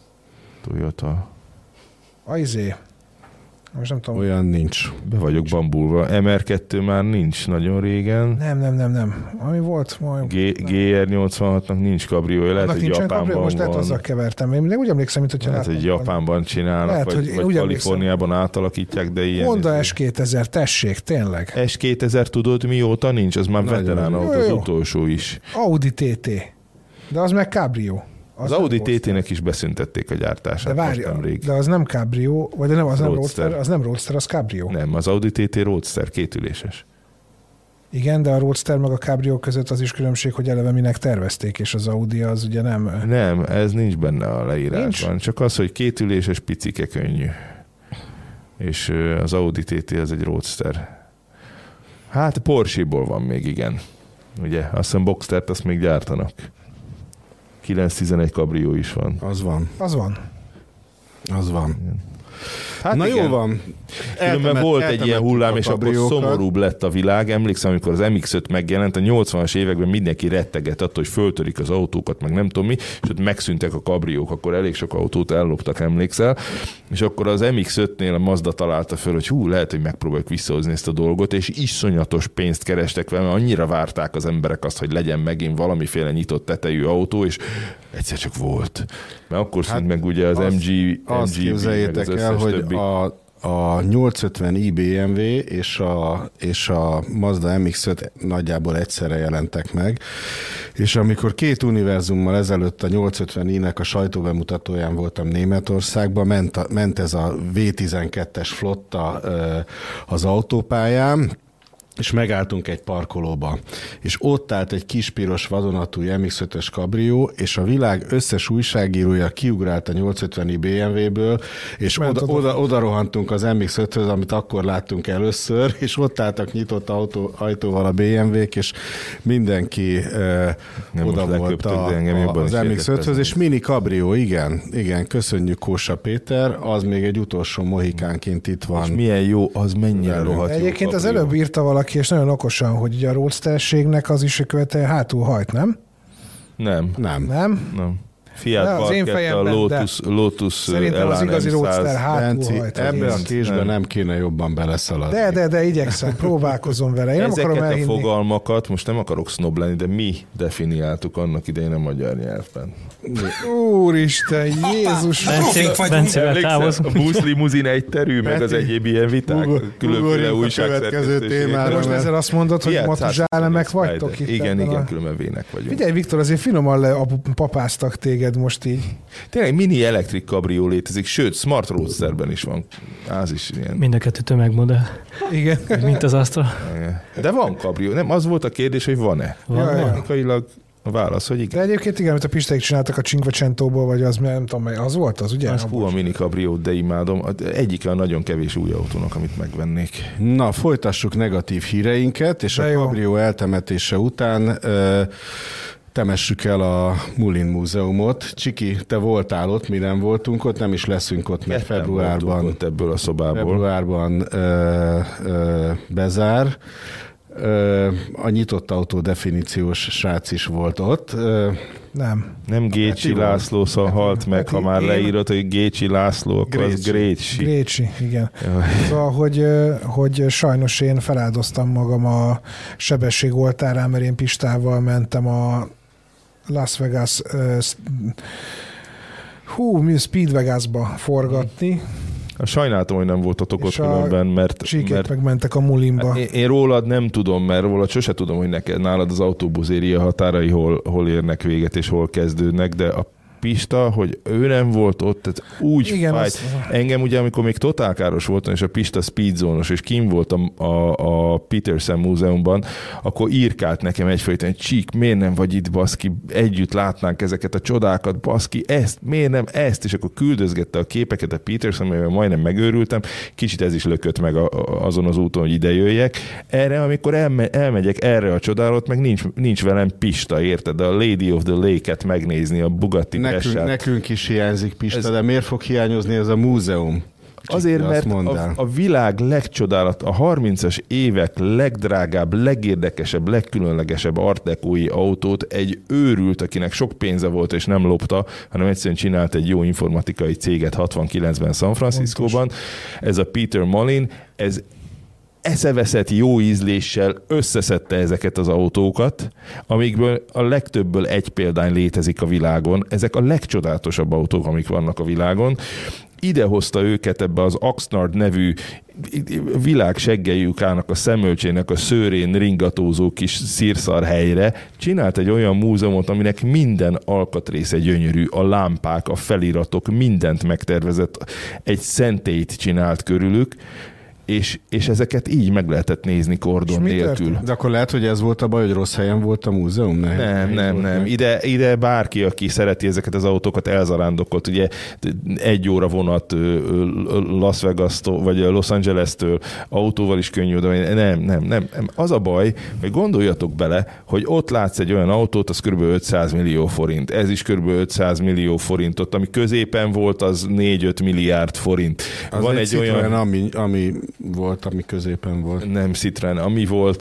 Most nem tudom. Olyan nincs. Be vagyok bambulva. MR2 már nincs nagyon régen. Nem. Ami volt majd. GR86-nak nincs kabriója. Lehet, hogy Japánban van. Most lehet azzal kevertem. Én úgy emlékszem, mint hogyha lehet, hogy Japánban csinálnak, lehet, vagy Kaliforniában átalakítják, de ilyen. Honda S2000, tessék, tényleg. S2000 tudod mióta nincs? Az már veterán autó, az utolsó is. Audi TT. De az meg cabrio. Az Audi TT-nek is beszüntették a gyártását. De várj, de az nem cabrio, vagy nem, az Roadster. Nem Roadster, az cabrio. Nem, az Audi TT Roadster, kétüléses. Igen, de a Roadster meg a cabrio között az is különbség, hogy eleve minek tervezték, és az Audi az ugye nem... Nem, ez nincs benne a leírásban. Csak az, hogy kétüléses, picike, könnyű. És az Audi TT az egy Roadster. Hát Porsche-ból van még, igen. Ugye, azt hiszem Boxstert azt még gyártanak. 911 kabrió is van. Az van. Hát na igen. Jó van. Különben volt egy ilyen hullám, és akkor szomorúbb lett a világ. Emlékszem, amikor az MX-5 megjelent, a 80-as években mindenki rettegett attól, hogy föltörik az autókat, meg nem tudom mi, és ott megszűntek a kabriók, akkor elég sok autót elloptak, emlékszel. És akkor az MX-5-nél a Mazda találta föl, hogy lehet, hogy megpróbáljuk visszahozni ezt a dolgot, és iszonyatos pénzt kerestek vele, mert annyira várták az emberek azt, hogy legyen megint valamiféle nyitott tetejű autó, és egyszer csak volt. Mert akkor szűnt meg ugye az MG, képzeljétek el, hogy a 850i BMW és a Mazda MX-5 nagyjából egyszerre jelentek meg, és amikor 2 univerzummal ezelőtt a 850i-nek a sajtóbemutatóján voltam Németországban, ment ez a V12-es flotta az autópályán, és megálltunk egy parkolóba, és ott állt egy kispiros vadonatúj MX-5-ös kabrió, és a világ összes újságírója kiugrált a 850i BMW-ből, és oda rohantunk az MX-5-höz, amit akkor láttunk először, és ott álltak nyitott ajtóval a BMW-k, és mindenki oda volt az MX-5-höz, és mini kabrió, igen, köszönjük Kósa Péter, az még egy utolsó mohikánként itt van. És milyen jó, az mennyire rohadt jó. Egyébként az előbb írta valaki, és nagyon okosan, hogy ugye a roadsterségnek az is követően hátul hajt, nem? Nem. Fiat az én Barchetta, fejemben, Lotus szerintem az igazi roadster hátul hajt. Ebbe a késbe nem kéne jobban beleszaladni. De igyekszem, próbálkozom vele. Én nem ezeket akarom a elhinni. fogalmakat, most nem akarok sznob lenni, de mi definiáltuk annak idején a magyar nyelvben. Úristen, Jézus! Bencével távozunk. A buszlimuzin egyterű, meg az egyéb ilyen viták, különféle újságszerkesztőségek. Most ezzel azt mondod, hogy matuzsálemek vagytok itt. Igen, különben vének vagyunk. Figyelj, Viktor, azért finoman papáztak téged most így. Tényleg mini elektrik kabrió létezik, sőt, Smart Roadsterben is van. Az is ilyen. Mind a kettő tömegmodell. Igen. Mint az Astra. De van kabrió. Nem, az volt a kérdés, hogy van-e. Van. Technikailag a válasz, hogy igen. De egyébként igen, amit a Pistáik csináltak a Cinquecentóból, vagy az, nem tudom, az volt az, ugye? Az a mini kabriót, de imádom. Egyike a nagyon kevés új autónak, amit megvennék. Na, folytassuk negatív híreinket, és a kabrió eltemetése után temessük el a Mullin Múzeumot. Csiki, te voltál ott, mi nem voltunk ott, nem is leszünk ott, mert februárban ott ebből a szobából. Februárban bezár. A nyitott autó definíciós srác is volt ott. Nem Gécsi László halt meg, ha már leírod, hogy Gécsi László, akkor az Grécsi. Grécsi, igen. Szóval, hogy sajnos én feláldoztam magam a sebesség oltárán, mert én Pistával mentem a Las Vegas Speed Vegasba forgatni. Sajnáltam, hogy nem voltatok ott különben, mert megmentek a Mullinba. Én rólad nem tudom, mert rólad sose tudom, hogy nálad az autóbuzéria határai hol érnek véget és hol kezdődnek, de a Pista, hogy ő nem volt ott, tehát úgy igen, fájt. Engem ugye, amikor még totálkáros voltam, és a Pista speedzónos, és kim voltam a Petersen Múzeumban, akkor írkált nekem egyfajta, Csík, miért nem vagy itt, baszki, együtt látnánk ezeket a csodákat, baszki, ezt, miért nem ezt, és akkor küldözgette a képeket a Petersen, mert majdnem megőrültem, kicsit ez is lökött meg azon az úton, hogy ide jöjjek. Erre, amikor elmegyek erre a csodálat, meg nincs velem Pista, érted? A Lady of the Lake-et megnézni, a Bugatti Nekünk is hiányzik Pista, de miért fog hiányozni ez a múzeum? Azért, mert a világ a 30-as évek legdrágább, legérdekesebb, legkülönlegesebb art deco-i autót egy őrült, akinek sok pénze volt és nem lopta, hanem egyszerűen csinált egy jó informatikai céget 69-ben San Franciscóban. Ez a Peter Mullin, ez eszeveszett jó ízléssel összeszedte ezeket az autókat, amikből a legtöbbből egy példány létezik a világon. Ezek a legcsodálatosabb autók, amik vannak a világon. Ide hozta őket ebbe az Oxnard nevű világ seggelyukának, a szemölcsének a szőrén ringatózó kis szírszar helyre, csinált egy olyan múzeumot, aminek minden alkatrésze gyönyörű, a lámpák, a feliratok, mindent megtervezett, egy szentélyt csinált körülük, és ezeket így meg lehetett nézni kordon nélkül. De akkor lehet, hogy ez volt a baj, hogy rossz helyen volt a múzeum? Nem. Ide bárki, aki szereti ezeket az autókat, elzarándokolt. Ugye 1 óra vonat Las Vegas-tól, vagy Los Angeles-től autóval is könnyű, de nem. Az a baj, hogy gondoljatok bele, hogy ott látsz egy olyan autót, az kb. 500 millió forint. Ez is kb. 500 millió forintot, ami középen volt, az 4-5 milliárd forint. Az van egy olyan, ami volt, ami középen volt. Nem Citroen, ami volt.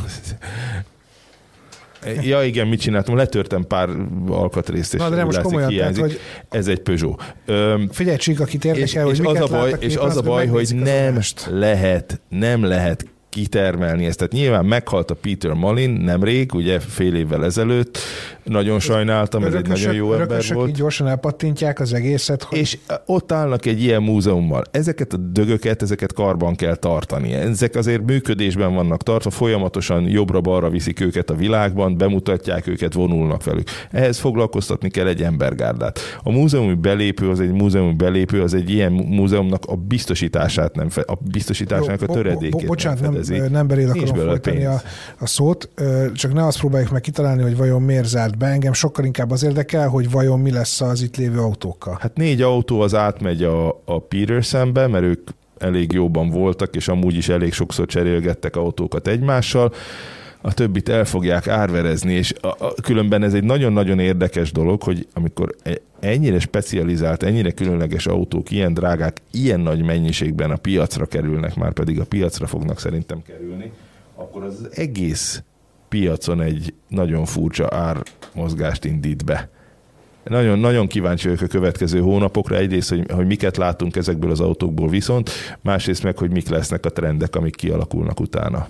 Ja igen, mit csináltam? Letörtem pár alkatrészt, és most komolyan, hiányzik. Tehát, hogy... Ez egy Peugeot. Figyelj, Csík, akit érdekel, hogy miket láttak. És az a baj, hogy nem lehet kitermelni ezt. Tehát nyilván meghalt a Peter Mullin nemrég, ugye fél évvel ezelőtt. Nagyon sajnáltam, ez egy nagyon jó ember volt. Így gyorsan elpattintják az egészet. Hogy... És ott állnak egy ilyen múzeummal. Ezeket a dögöket, ezeket karban kell tartani. Ezek azért működésben vannak tartva, folyamatosan jobbra-balra viszik őket a világban, bemutatják őket, vonulnak velük. Ehhez foglalkoztatni kell egy embergárdát. A múzeumi belépő az egy ilyen múzeumnak a biztosítását nem a biztosításnak a töredékét bocsánat, nem fedezi. nem beléd akarom folytani a szót, csak ne azt próbáljuk meg kitalálni, hogy vajon miért zárt be. Engem sokkal inkább az érdekel, hogy vajon mi lesz az itt lévő autókkal. Hát 4 autó az átmegy a Petersenbe, mert ők elég jóban voltak, és amúgy is elég sokszor cserélgettek autókat egymással. A többit el fogják árverezni, és különben ez egy nagyon-nagyon érdekes dolog, hogy amikor ennyire specializált, ennyire különleges autók, ilyen drágák, ilyen nagy mennyiségben a piacra kerülnek, már pedig a piacra fognak szerintem kerülni, akkor az egész piacon egy nagyon furcsa ármozgást indít be. Nagyon, nagyon kíváncsi vagyok a következő hónapokra. Egyrészt, hogy miket látunk ezekből az autókból viszont, másrészt meg, hogy mik lesznek a trendek, amik kialakulnak utána.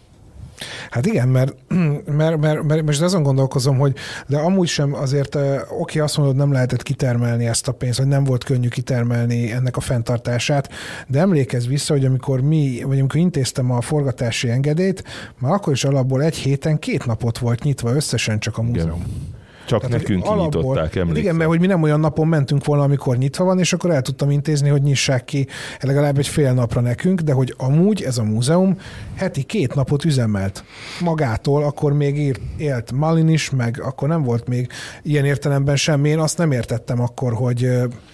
Hát igen, mert most azon gondolkozom, hogy de amúgy sem azért oké, azt mondod, nem lehetett kitermelni ezt a pénzt, vagy nem volt könnyű kitermelni ennek a fenntartását, de emlékezz vissza, hogy amikor intéztem a forgatási engedélyt, már akkor is alapból egy héten 2 napot volt nyitva összesen csak a múzeum. Igen. Csak tehát, nekünk kinyitották, emlékszem. Igen, mert hogy mi nem olyan napon mentünk volna, amikor nyitva van, és akkor el tudtam intézni, hogy nyissák ki legalább egy fél napra nekünk, de hogy amúgy ez a múzeum heti 2 napot üzemelt magától, akkor még élt Malin is, meg akkor nem volt még ilyen értelemben semmi. Én azt nem értettem akkor, hogy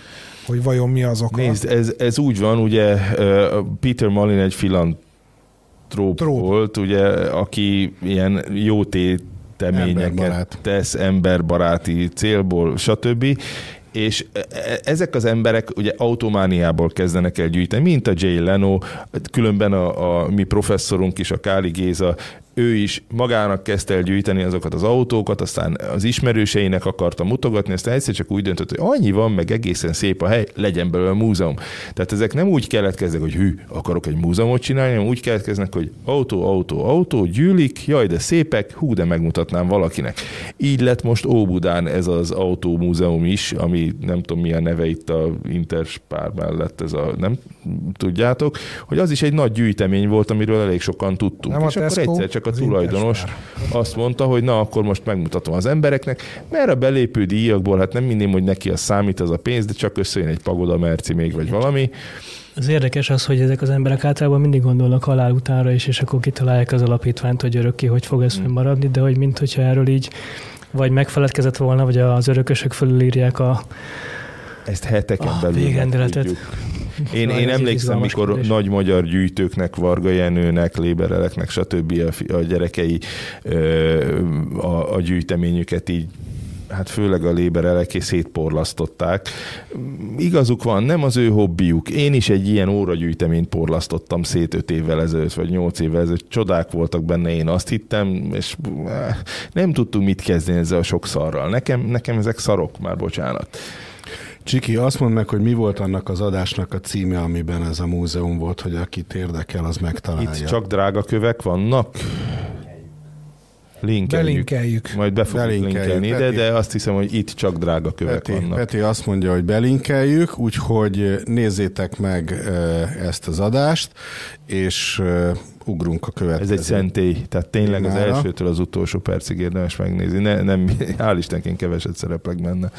vajon mi az oka. Nézd, ez úgy van, ugye Peter Malin egy filantróp volt, ugye, aki ilyen jó teményeket tesz emberbaráti célból, stb. És ezek az emberek ugye automániából kezdenek el gyűjteni, mint a Jay Leno, különben a mi professzorunk is, a Káli Géza, ő is magának kezdte el gyűjteni azokat az autókat, aztán az ismerőseinek akarta mutogatni, aztán egyszer csak úgy döntött, hogy annyi van, meg egészen szép a hely, legyen belőle múzeum. Tehát ezek nem úgy keletkeznek, hogy akarok egy múzeumot csinálni, hanem úgy keletkeznek, hogy autó, gyűlik, jaj, de szépek, de megmutatnám valakinek. Így lett most Óbudán ez az autómúzeum is, ami nem tudom mi a neve itt a Interspár mellett, nem tudjátok, hogy az is egy nagy gyűjtemény volt, amiről elég sokan tudtunk. Nem, és akkor egyszer csak a tulajdonos azt mondta, hogy na, akkor most megmutatom az embereknek, mert a belépő díjakból, hát nem minden, hogy neki az számít az a pénz, de csak összejön egy Pagoda Merci még, vagy valami. Az érdekes az, hogy ezek az emberek általában mindig gondolnak halál utánra is, és akkor kitalálják az alapítványt, hogy örökké hogy fog ez maradni, de hogy minthogyha erről így vagy megfeledkezett volna, vagy az örökösök fölülírják ezt heteken belül tudjuk. Én emlékszem, mikor nagy magyar gyűjtőknek, Varga Jenőnek, Lébereleknek, stb. A gyerekei a gyűjteményüket így, hát főleg a Lébereleké szétporlasztották. Igazuk van, nem az ő hobbiuk. Én is egy ilyen óragyűjteményt porlasztottam szét 5 évvel ezelőtt, vagy 8 évvel ezelőtt. Csodák voltak benne, én azt hittem, és nem tudtunk mit kezdeni ezzel a sok szarral. Nekem ezek szarok, már bocsánat. Csiki, azt mondd meg, hogy mi volt annak az adásnak a címe, amiben ez a múzeum volt, hogy akit érdekel, az megtalálja. Itt csak drága kövek vannak. Belinkeljük. Majd be fogjuk linkelni ide, de azt hiszem, hogy itt csak drága kövek vannak. Peti azt mondja, hogy belinkeljük, úgyhogy nézzétek meg ezt az adást, és ugrunk a következő. Ez egy szentély, tehát tényleg az elsőtől az utolsó percig érdemes megnézni. Nem, hál' Istenként keveset szereplek benne.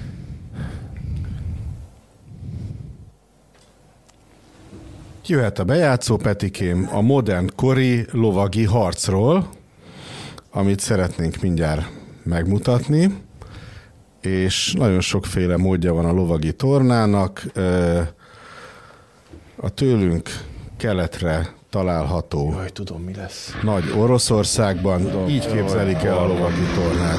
Jöhet a bejátszó, Petikém, a modern kori lovagi harcról, amit szeretnénk mindjárt megmutatni, és nagyon sokféle módja van a lovagi tornának. A tőlünk keletre található Jaj, tudom, mi lesz. Nagy Oroszországban így képzelik el a lovagi tornát.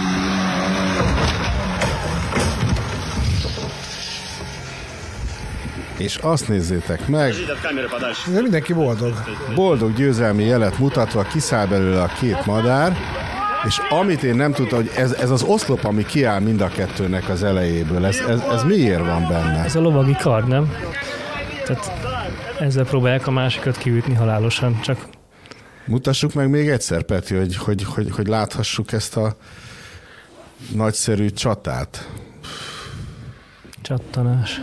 És azt nézzétek meg, de mindenki boldog. Boldog győzelmi jelet mutatva kiszáll belőle a 2 madár, és amit én nem tudtam, hogy ez az oszlop, ami kiáll mind a kettőnek az elejéből, ez miért van benne? Ez a lovagi kard, nem? Tehát ezzel próbálják a másikat kiütni halálosan, csak... Mutassuk meg még egyszer, Peti, hogy láthassuk ezt a nagyszerű csatát. Csattanás.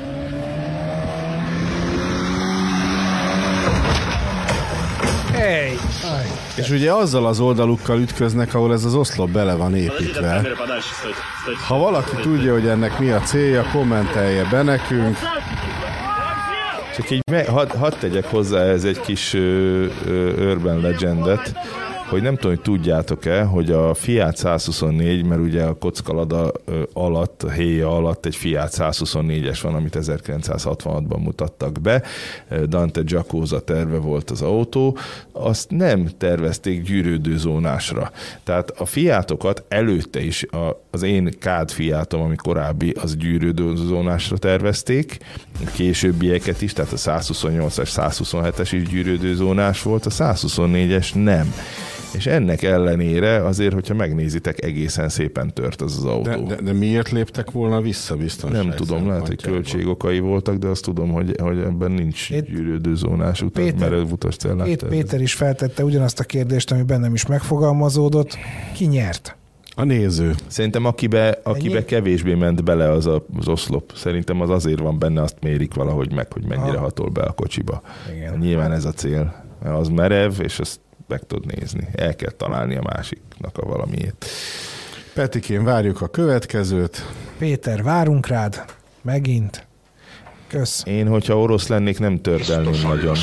Hey! És ugye azzal az oldalukkal ütköznek, ahol ez az oszlop bele van építve. Ha valaki tudja, hogy ennek mi a célja, kommentelje be nekünk. Csak így hadd tegyek hozzá ez egy kis urban legendet, hogy nem tudom, hogy tudjátok-e, hogy a Fiat 124, mert ugye a kockalada alatt, a héja alatt egy Fiat 124-es van, amit 1966-ban mutattak be. Dante Giacosa terve volt az autó, azt nem tervezték gyűrődőzónásra. Tehát a Fiatokat előtte is, az én kád Fiatom, ami korábbi, az gyűrődőzónásra tervezték, későbbieket is, tehát a 128-as, 127-es is gyűrődőzónás volt, a 124-es nem. És ennek ellenére azért, hogyha megnézitek, egészen szépen tört az autó. De miért léptek volna vissza biztonság? Nem tudom, lehet, hogy költségokai voltak, de azt tudom, hogy ebben nincs gyűrődőzónás utat, merev utascellát. Itt Péter is feltette ugyanazt a kérdést, ami bennem is megfogalmazódott. Ki nyert? A néző. Szerintem akibe kevésbé ment bele az oszlop, szerintem az azért van benne, azt mérik valahogy meg, hogy mennyire hatol be a kocsiba. Igen. Nyilván ez a cél. Az merev, és azt meg tudod nézni. El kell találni a másiknak a valamiét. Petikén, várjuk a következőt. Péter, várunk rád. Megint. Kösz. Én, hogyha orosz lennék, nem tördelném nagyon.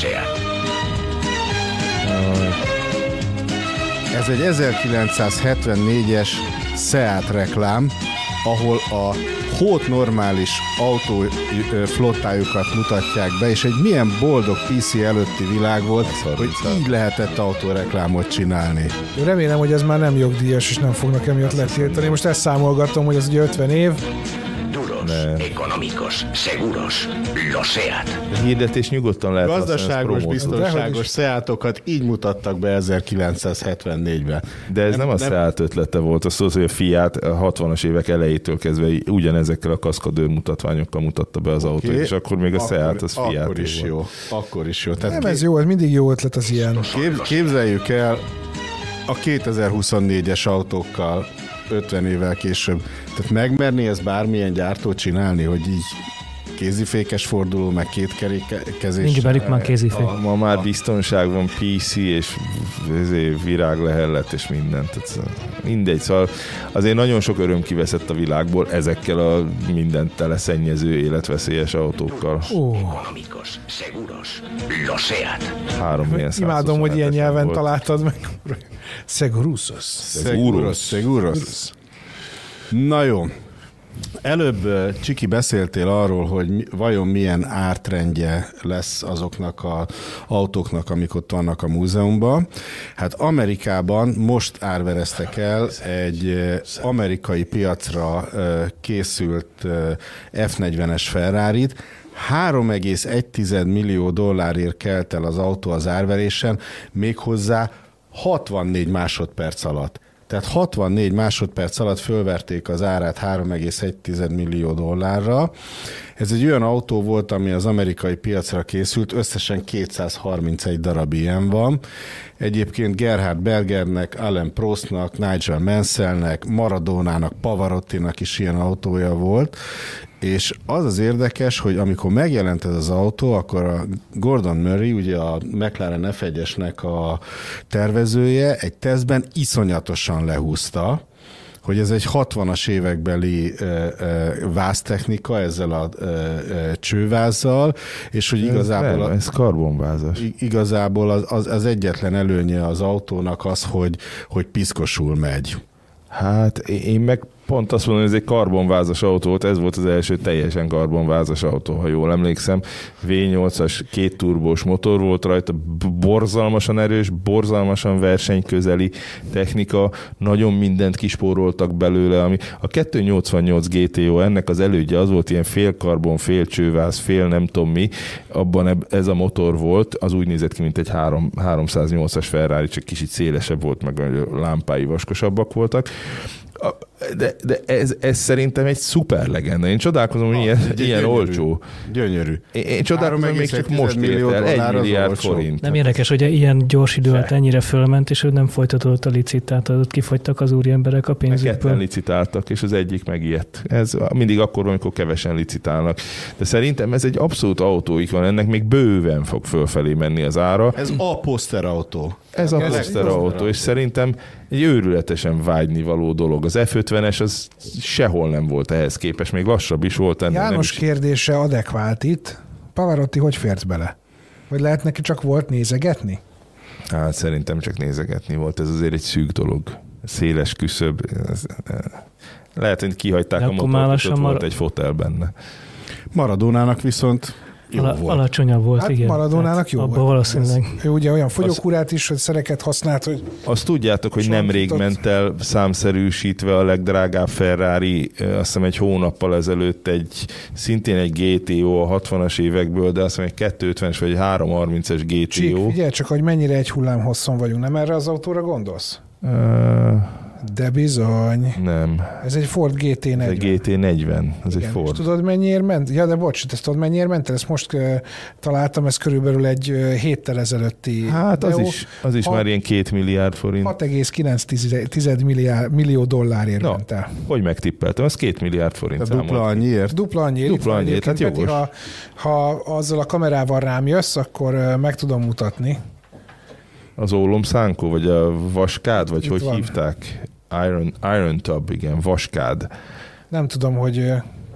Ez egy 1974-es Seat reklám, ahol a hót normális autó flottájukat mutatják be, és egy milyen boldog PC előtti világ volt, hogy így lehetett autóreklámot csinálni. Remélem, hogy ez már nem jogdíjas, és nem fognak emiatt letiltani. Most ezt számolgatom, hogy ez ugye 50 év. Económicos, seguros, los Seat. A hirdetés nyugodtan lehet gazdaságos, biztonságos Seatokat így mutattak be 1974-ben. De ez nem a Seat ötlete volt, azt tudod, hogy a Fiat a 60-as évek elejétől kezdve ugyanezekkel a kaszkadőr mutatványokkal mutatta be az autót, és akkor még a Seat az Fiat. Akkor is jó. Akkor is jó. Tehát nem, ez jó, ez mindig jó ötlet az ilyen. Képzeljük el a 2024-es autókkal 50 évvel később. Tehát megmerni ezt bármilyen gyártó csinálni, hogy így kézifékes forduló, meg két kerékkezés. Nincs belük már kézifék. Ma már biztonság van, PC és viráglehellet és mindent. Tehát mindegy, szóval azért nagyon sok öröm kiveszett a világból ezekkel a mindent teleszennyező, életveszélyes autókkal. Económicos, seguros, los Seat. 3 Imádom, hogy ilyen nyelven találtad meg. Segurusos. Na jó. Előbb, Csiki, beszéltél arról, hogy vajon milyen ártrendje lesz azoknak az autóknak, amik ott vannak a múzeumban. Hát Amerikában most árvereztek el egy amerikai piacra készült F40-es Ferrarit. $3,1 millió kelt el az autó az árverésen, méghozzá 64 másodperc alatt. Tehát 64 másodperc alatt fölverték az árát $3,1 millió. Ez egy olyan autó volt, ami az amerikai piacra készült, összesen 231 darab ilyen van. Egyébként Gerhard Bergernek, Alain Prostnak, Nigel Mansellnek, Maradónának, Pavarottinak is ilyen autója volt, és az az érdekes, hogy amikor megjelent ez az autó, akkor a Gordon Murray, ugye a McLaren F1-esnek a tervezője, egy tesztben iszonyatosan lehúzta, hogy ez egy 60-as évekbeli váztechnika ezzel a csővázzal, és hogy igazából... Ez karbonvázas. Igazából az egyetlen előnye az autónak az, hogy piszkosul megy. Hát én meg pont azt mondom, hogy ez egy karbonvázas autó volt, ez volt az első teljesen karbonvázas autó, ha jól emlékszem. V8-as 2 turbós motor volt rajta, borzalmasan erős, borzalmasan versenyközeli technika, nagyon mindent kispóroltak belőle, ami a 288 GTO, ennek az elődje az volt, ilyen fél karbon, fél csőváz, fél nem tudom mi, abban ez a motor volt, az úgy nézett ki, mint egy 308-as Ferrari, csak kicsit szélesebb volt, meg a lámpái vaskosabbak voltak. De ez szerintem egy szuper legenda. Én csodálkozom, hogy ilyen olcsó. Gyönyörű. Én csodálkozom, hogy még csak most ért el 1 milliárd forint. Nem érdekes, hogy ilyen gyors idő alatt ennyire fölment, és ő nem folytatódott a licitát, kifogytak az úri emberek a pénzükből. Ketten licitáltak, és az egyik megijedt. Ez mindig akkor, amikor kevesen licitálnak. De szerintem ez egy abszolút autóikon, ennek még bőven fog fölfelé menni az ára. Ez a poszterautó. Ez a poszterautó, és szerintem egy őrületesen vágynivaló dolog. Az F50-es az sehol nem volt ehhez képest, még lassabb is volt ennél. János kérdése adekvált itt. Pavarotti hogy fért bele? Vagy lehet neki csak volt nézegetni? Hát szerintem csak nézegetni volt. Ez azért egy szűk dolog. Széles küszöb. Lehet, hogy kihagyták a motort, ott volt egy fotel benne. Maradónának viszont Alacsonyabb volt, hát igen. Maradónának jó abba volt. valószínűleg. Ő ugye olyan fogyókúrát is, hogy szereket használt, hogy... Azt tudjátok, hogy nemrég ment el számszerűsítve a legdrágább Ferrari, azt hiszem egy hónappal ezelőtt szintén egy GTO a 60-as évekből, de azt hiszem egy 250-es vagy 330-es GTO. Csík, figyelj csak, hogy mennyire egy hullámhosszon vagyunk. Nem erre az autóra gondolsz? De bizony. Nem. Ez egy Ford GT40. Ez egy GT40, ez egy Igen, Ford. és tudod mennyiért ment? Ja, de bocs, ezt tudod mennyiért ment? Ezt most találtam, ez körülbelül egy héttel ezelőtti Hát videó. az is már ilyen 2 milliárd forint. 6,9 millió dollárért ment el. Hogy megtippeltem? Az 2 milliárd forint Tehát dupla annyiért? Dupla annyiért. Dupla annyiért, hát Peti, jogos. ha azzal a kamerával rám jössz, akkor meg tudom mutatni. Az ólomszánkó, vagy a vaskád, vagy Itt hogy van. hívták? Iron Tub, igen, vaskád. Nem tudom, hogy...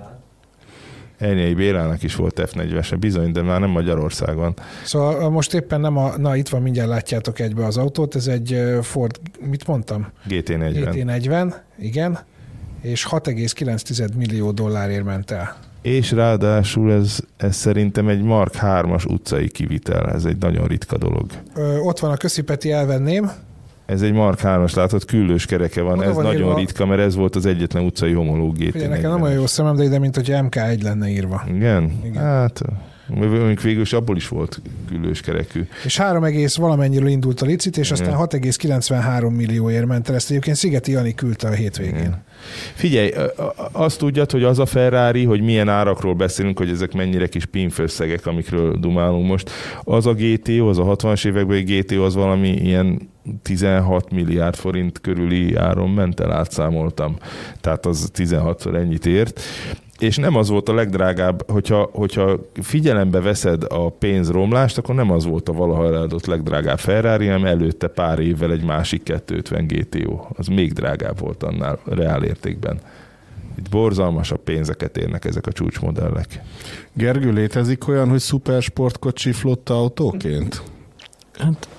Ernyei Bélának is volt F40-se, bizony, de már nem Magyarországon. Szóval most éppen nem Na, itt van, mindjárt látjátok egybe az autót. Ez egy Ford, mit mondtam? GT40. GT40, igen. És 6,9 millió dollárért ment el. És ráadásul ez szerintem egy Mark 3-as utcai kivitel. Ez egy nagyon ritka dolog. Ott van a Köszipeti, elvenném. Ez egy Mark 3-as, látod, küllős kereke van. Oda Ez van nagyon írva. ritka, mert ez volt az egyetlen utcai homológ GT40. Ugye nekem nem olyan jó szemem, de ide, mint hogy MK1 lenne írva. Igen? Igen. Hát, még végül is abból is volt küllős kerekű. És 3, valamennyiről indult a licit, és aztán 6,93 millióért ment el. Ezt egyébként Szigeti Jani küldte a hétvégén. Igen. Figyelj, azt tudjad, hogy az a Ferrari, hogy milyen árakról beszélünk, hogy ezek mennyire kis pinfösszegek, amikről dumálunk most. Az a GTO, az a 60-as évekbeli GTO, az valami ilyen 16 milliárd forint körüli áron ment el, átszámoltam. Tehát az 16-szor ennyit ért. És nem az volt a legdrágább, hogyha figyelembe veszed a pénzromlást, akkor nem az volt a valaha eladott legdrágább Ferrari, hanem előtte pár évvel egy másik 250 GTO. Az még drágább volt annál reál értékben. Itt borzalmasabb pénzeket érnek ezek a csúcsmodellek. Gergő, létezik olyan, hogy szupersportkocsi flotta autóként? Hát,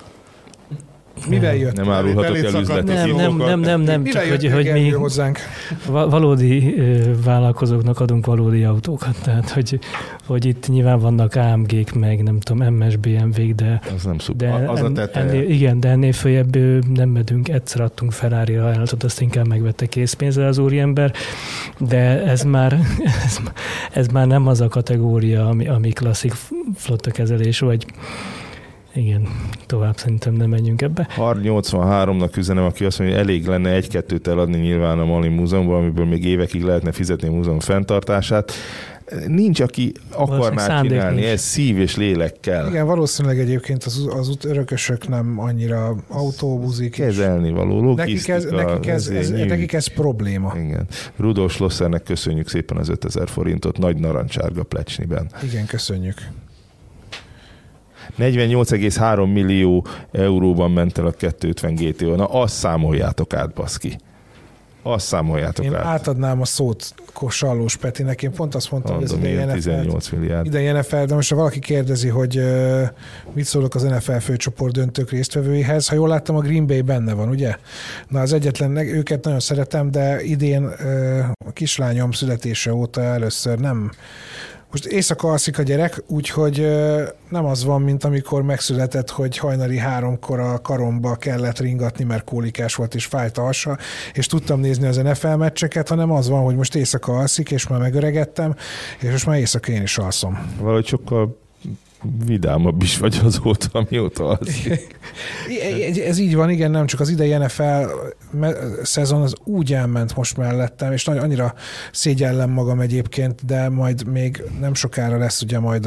Mivel jött? Nem árulhatok el üzleti titkokat. nem, csak Mivel hogy jöttél, mi Gergő, hozzánk? valódi vállalkozóknak adunk valódi autókat. Tehát, hogy itt nyilván vannak AMG-k, meg nem tudom, MS, BMW-k, de Az nem szuper. de Az a teteje. igen, de ennél följebb nem megyünk, egyszer adtunk Ferrari-ra ajánlatot, azt inkább megvette készpénzzel az úriember, de ez már nem az a kategória, ami klasszik flottakezelés, vagy igen, tovább szerintem nem menjünk ebbe. 83-nak üzenem, aki azt mondja, hogy elég lenne egy-kettőt eladni nyilván a Mali Múzeumban, amiből még évekig lehetne fizetni a múzeum fenntartását. Nincs, aki akarná szándék csinálni, nincs. ez szív és lélek kell. Igen, valószínűleg egyébként az út örökösök nem annyira autóbuzik. Kezelni való, logisztika. Nekik ez probléma. Igen. Rudolf Schlossernek köszönjük szépen az 5000 forintot, nagy narancsárga plecsniben. Igen, köszönjük. 48,3 millió euróban ment el a 250 GTO. Na, azt számoljátok át, baszki. Azt számoljátok Én át. átadnám a szót Sallós Petinek. Én pont azt mondtam, hogy ez Mondom, idei ilyen NFL. 18 milliárd. Idei NFL, de most ha valaki kérdezi, hogy mit szólok az NFL főcsoport döntők résztvevőihez, ha jól láttam, a Green Bay benne van, ugye? Na, az egyetlen, őket nagyon szeretem, de idén a kislányom születése óta először nem. Most éjszaka alszik a gyerek, úgyhogy nem az van, mint amikor megszületett, hogy hajnali 3-kor a karomba kellett ringatni, mert kólikás volt és fájt a hasa, és tudtam nézni az NFL meccseket, hanem az van, hogy most éjszaka alszik, és már megöregettem, és most már éjszaka én is alszom. Valahogy sokkal vidámabb is vagy azóta, mióta az. Ez így van, igen, nem csak az idei NFL szezon az úgy elment most mellettem, és annyira szégyellem magam egyébként, de majd még nem sokára lesz ugye majd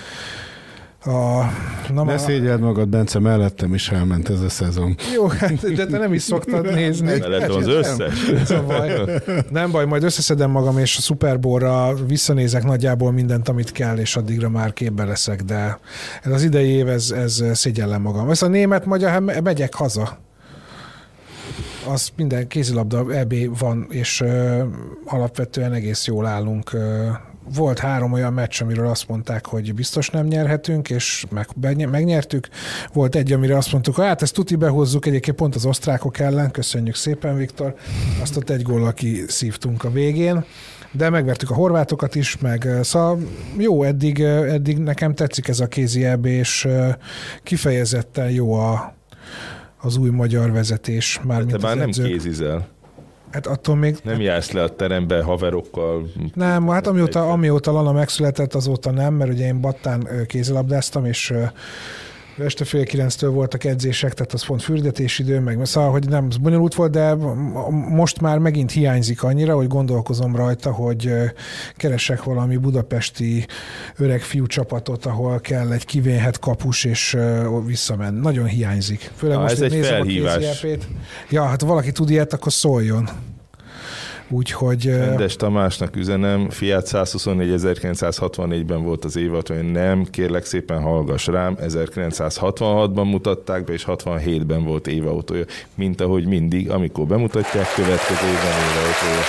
Ne szégyeld magad, Bence, mellettem is elment ez a szezon. Jó, de te nem is szoktad nézni. Mellettem az összes. Ez a baj. Nem baj, majd összeszedem magam, és a Super Bowl-ra visszanézek nagyjából mindent, amit kell, és addigra már képben leszek, de ez az idei év, ez szégyellem magam. Ez a német-magyar, megyek haza. Az minden kézilabda EB van, és alapvetően egész jól állunk. Volt 3 olyan meccs, amiről azt mondták, hogy biztos nem nyerhetünk, és megnyertük. Volt egy, amire azt mondtuk, hogy hát ezt tuti behozzuk, egyébként pont az osztrákok ellen, köszönjük szépen, Viktor. Azt ott 1 góllal kiszívtunk a végén. de megvertük a horvátokat is, meg szóval jó, eddig nekem tetszik ez a kézi EB, és kifejezetten jó az új magyar vezetés. Te már nem kézizel. Hát attól még... Nem jársz le a terembe haverokkal? Nem, hát amióta Lana megszületett, azóta nem, mert ugye én Battán kézilabdáztam, és este 8:30-től voltak edzések, tehát az pont fürdetésidő, meg szóval, hogy nem bonyolult volt, de most már megint hiányzik annyira, hogy gondolkozom rajta, hogy keresek valami budapesti öreg fiú csapatot, ahol kell egy kivénhet kapus, és visszamen. Nagyon hiányzik. Főleg most, ez egy nézem felhívás. A kézi-EP-t. Ja, hát valaki tud ilyet, akkor szóljon. Úgyhogy... Rendes Tamásnak üzenem, Fiat 124 1964-ben volt az évad, hogy nem, kérlek szépen hallgass rám, 1966-ban mutatták be, és 67-ben volt évautója, mint ahogy mindig, amikor bemutatják, következő évben évautója.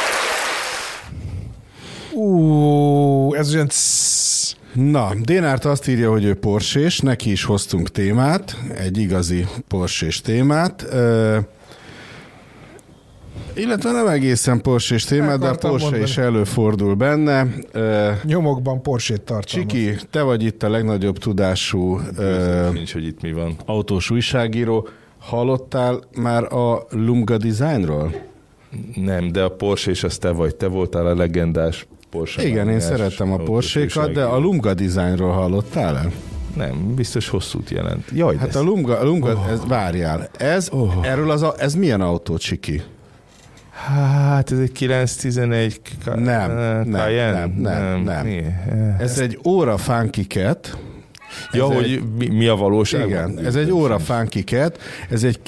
Ez olyan... Na, Dénárt azt írja, hogy ő Porsche-s, neki is hoztunk témát, egy igazi Porsche-s témát. Illetve nem egészen Porsche-s témát, de a Porsche mondani. Is előfordul benne. Nyomokban Porsche-t tartalmaz. Csiki, te vagy itt a legnagyobb tudású nincs, hogy itt mi van. Autós újságíró. Hallottál már a Lumga Designról? Nem, de a Porsche és az te vagy. Te voltál a legendás Porsche. Igen, én szeretem a Porsche-kat, de a Lumga Designról hallottál-e? Nem, biztos hosszút jelent. Jaj, hát a Lumga ez, várjál. Ez milyen autó, Csiki? Hát ez egy 911 Nem. Ez egy óra funky-cat. Ja, hogy mi a valóság? Igen, ez egy óra funky-cat, ez egy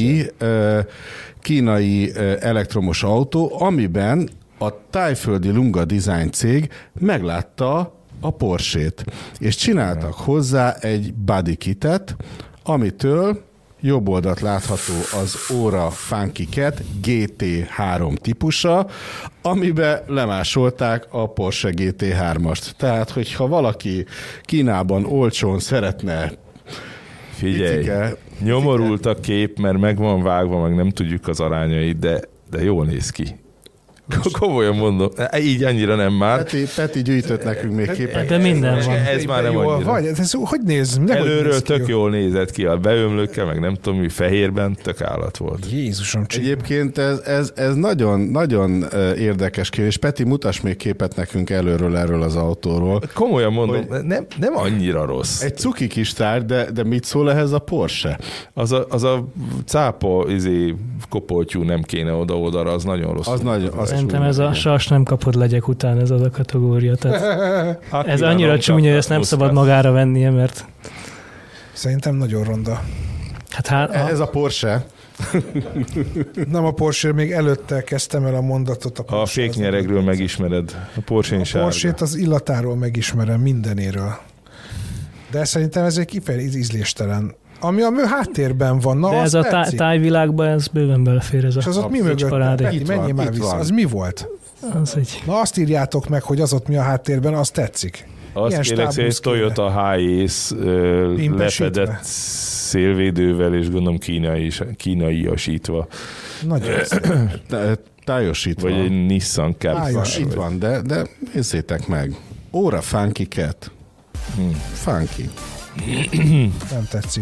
kínai elektromos autó, amiben a tájföldi Lumga Design cég meglátta a Porsche-t, és csináltak hozzá egy body kitet, amitől jobb oldalt látható az óra Funky Cat GT3 típusa, amiben lemásolták a Porsche GT3-ast. Tehát, hogyha valaki Kínában olcsón szeretne... Figyelj, nyomorult a kép, mert meg van vágva, meg nem tudjuk az arányait, de jól néz ki. Komolyan mondom, így annyira nem már. Peti gyűjtött nekünk még képeket. De minden van. Ez már nem annyira. Vagy, ez hogy néz? Előről tök jól nézett ki, a beömlőkkel, meg nem tudom mi, fehérben tök állat volt. Jézusom. Egyébként ez nagyon, nagyon érdekes kérdés. Peti, mutass még képet nekünk előről erről az autóról. Komolyan mondom, nem annyira rossz. Egy cuki kis tárgy, de mit szól ehhez a Porsche? Az a cápa kopoltyú nem kéne oda-oda, az nagyon rossz. Szerintem ez a sas nem kapod legyek után, ez az a kategória. Tehát ez annyira csúnya, hogy ezt nem szabad magára vennie, mert... Szerintem nagyon ronda. Ez a Porsche. Nem a Porsche, még előtte kezdtem el a mondatot. A féknyeregről megismered. A Porsche-t az illatáról megismerem, mindenéről. De szerintem ez egy kifejezetten ízléstelen. Ami a háttérben van, na, de ez a tájvilágban, ez bőven belefér. Ez és az ott mi mögött? Menjél már vissza. Az mi volt? Na azt írjátok meg, hogy az ott mi a háttérben, az tetszik. Azt kérlek, hogy egy Toyota Hiace lefedett szélvédővel, és gondolom kínaiasítva. Nagyon tájosítva. Vagy egy Nissan Cap. Itt van, de nézzétek meg. Óra Funky Cat. Funky. Nem tetszik.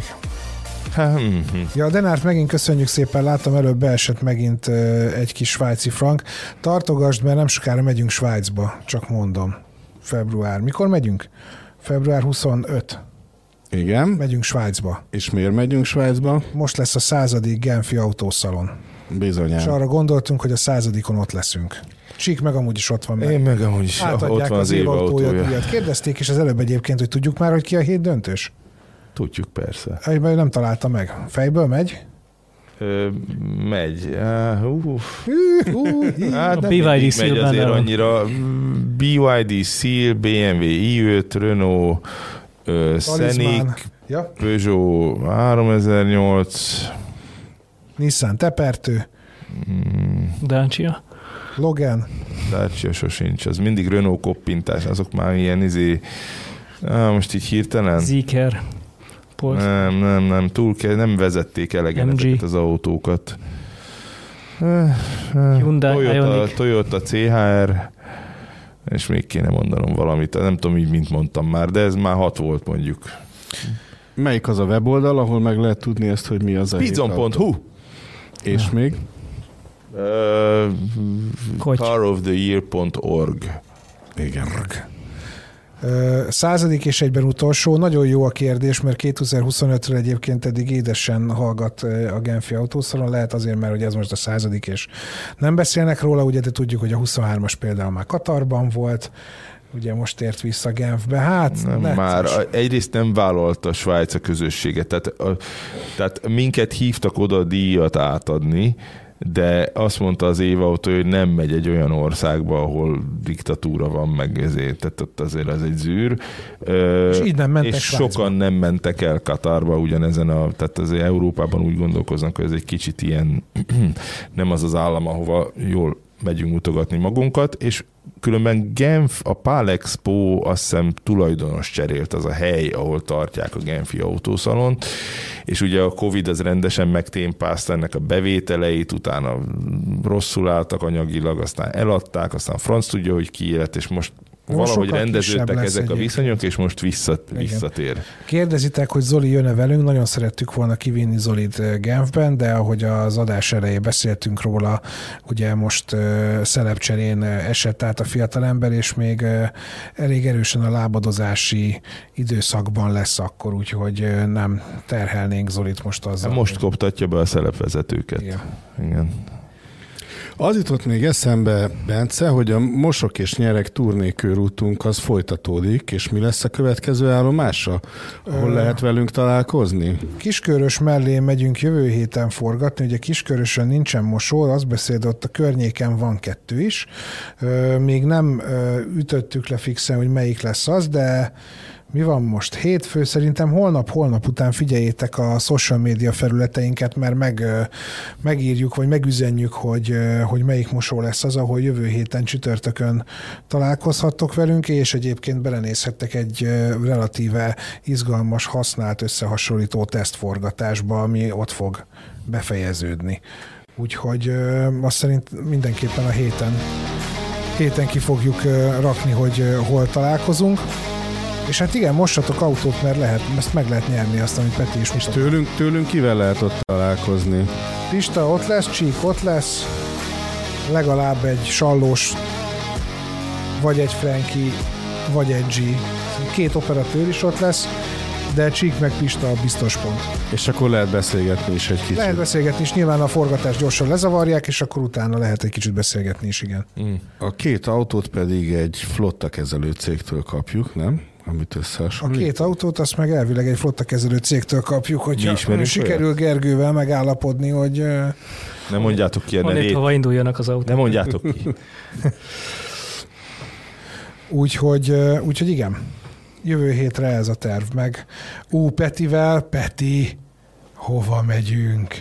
Ja, Denárt megint köszönjük szépen, láttam előbb beesett megint egy kis svájci frank. Tartogasd, mert nem sokára megyünk Svájcba, csak mondom. Február. Mikor megyünk? Február 25. Igen. Megyünk Svájcba. És miért megyünk Svájcba? Most lesz a 100. Genfi autószalon. Bizonyán. És arra gondoltunk, hogy a 100-on ott leszünk. Csík meg amúgy is ott van. Én meg amúgy is ott van az évautója. Kérdezték is az előbb egyébként, hogy tudjuk már, hogy ki a 7 döntős? Tudjuk, persze. Nem találta meg. Fejből megy? Megy. Hát a BYD megy azért annyira. BYD Seal, BMW i5, Renault, Scenic, Peugeot 3008, Nissan Tepertő, Dacia. Logan. Dacia sosincs, az mindig Renault koppintás, azok már ilyen most így hirtelen. Zeekr. Nem, nem vezették eleget ezeket az autókat. Hyundai Ioniq. Toyota CHR, És még kéne mondanom valamit, nem tudom így, mint mondtam már, de ez már 6 volt mondjuk. Melyik az a weboldal, ahol meg lehet tudni ezt, hogy mi az a Speedzone.hu. És még? Caroftheyear.org. Igen. 100. és egyben utolsó, nagyon jó a kérdés, mert 2025-ről egyébként eddig édesen hallgat a Genfi autószalon, lehet azért, mert ugye ez most a 100. és nem beszélnek róla, ugye, de tudjuk, hogy a 23-as például már Katarban volt, ugye most ért vissza Genfbe, hát nem, már egyrészt nem vállalta a Svájc a közösséget, tehát minket hívtak oda díjat átadni, de azt mondta az Éva Autó, hogy nem megy egy olyan országba, ahol diktatúra van, meg ezért, tehát ott azért az egy zűr. És így nem mentek és Svájcba. sokan nem mentek el Katarba ugyanezen tehát azért Európában úgy gondolkoznak, hogy ez egy kicsit ilyen nem az az állam, ahova jól megyünk mutogatni magunkat, és különben Genf, a Pálexpo azt hiszem tulajdonos cserélt az a hely, ahol tartják a Genfi autószalont, és ugye a Covid az rendesen megtémpázta ennek a bevételeit, utána rosszul álltak anyagilag, aztán eladták, aztán franc tudja, hogy kiélet, és most valahogy rendeződtek ezek a viszonyok, és most visszatér. Kérdezitek, hogy Zoli jön-e velünk, nagyon szerettük volna kivinni Zolit Genfben, de ahogy az adás elején beszéltünk róla, ugye most szelepcserén esett át a fiatalember, és még elég erősen a lábadozási időszakban lesz akkor, úgyhogy nem terhelnénk Zolit most azzal. Most koptatja be a szelepvezetőket. Igen. Az jutott még eszembe, Bence, hogy a Mosok és Nyereg turnékörútunk az folytatódik, és mi lesz a következő állomása, ahol lehet velünk találkozni? Kiskörös mellé megyünk jövő héten forgatni, ugye Kiskörösön nincsen mosó, azt beszélt, ott a környéken van 2 is. Még nem ütöttük le fixen, hogy melyik lesz az, de mi van most? Hétfő, szerintem holnap után figyeljétek a social media felületeinket, mert megírjuk, vagy megüzenjük, hogy melyik mosó lesz az, ahol jövő héten csütörtökön találkozhattok velünk, és egyébként belenézhettek egy relatíve izgalmas, használt, összehasonlító tesztforgatásba, ami ott fog befejeződni. Úgyhogy azt szerint mindenképpen a héten ki fogjuk rakni, hogy hol találkozunk. És hát igen, mossatok autót, mert ezt meg lehet nyerni, azt, amit Peti is most. Tőlünk kivel lehet ott találkozni? Pista ott lesz, Csík ott lesz, legalább egy Sallós, vagy egy Frankie, vagy egy G. 2 operatőr is ott lesz, de Csík meg Pista a biztos pont. És akkor lehet beszélgetni is egy kicsit. Lehet beszélgetni is, nyilván a forgatást gyorsan lezavarják, és akkor utána lehet egy kicsit beszélgetni is, igen. A 2 autót pedig egy flottakezelő cégtől kapjuk, nem? Amit a 2 autót, azt meg elvileg egy flottakezelő cégtől kapjuk, hogyha sikerül Gergővel megállapodni, hogy... Nem mondjátok ki a nevét. Hova induljanak az autók. Nem mondjátok ki. Úgyhogy igen, jövő hétre ez a terv meg. Petivel, Peti, hova megyünk?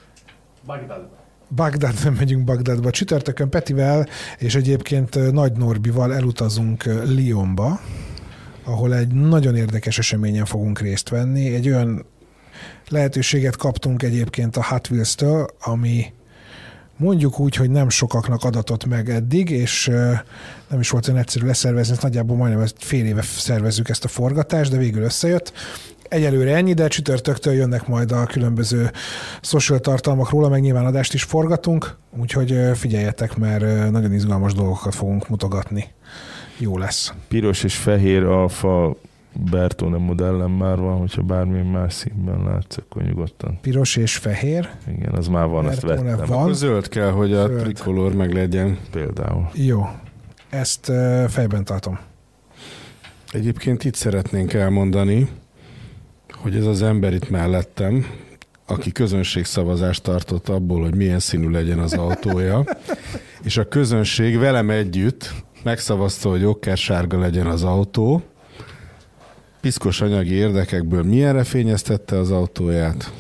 Nem megyünk Bagdadba. Csütörtökön Petivel, és egyébként Nagy Norbival elutazunk Lyonba, ahol egy nagyon érdekes eseményen fogunk részt venni. Egy olyan lehetőséget kaptunk egyébként a Hot Wheels-től, ami mondjuk úgy, hogy nem sokaknak adatott meg eddig, és nem is volt olyan egyszerű leszervezni, ezt nagyjából majdnem fél éve szervezzük ezt a forgatást, de végül összejött. Egyelőre ennyi, de csütörtöktől jönnek majd a különböző social tartalmak róla, meg nyilván adást is forgatunk, úgyhogy figyeljetek, mert nagyon izgalmas dolgokat fogunk mutogatni. Jó lesz. Piros és fehér Alfa Bertone modellem már van, hogyha bármilyen más színben látsz, akkor nyugodtan. Piros és fehér. Igen, az már van, Bertone azt vettem. van. Akkor zöld kell, hogy a trikolor meg legyen. Például. Jó, ezt fejben tartom. Egyébként itt szeretnénk elmondani, hogy ez az ember itt mellettem, aki közönségszavazást tartott abból, hogy milyen színű legyen az autója, és a közönség velem együtt megszavazta, hogy okkersárga legyen az autó. Piszkos anyagi érdekekből milyenre fényeztette az autóját?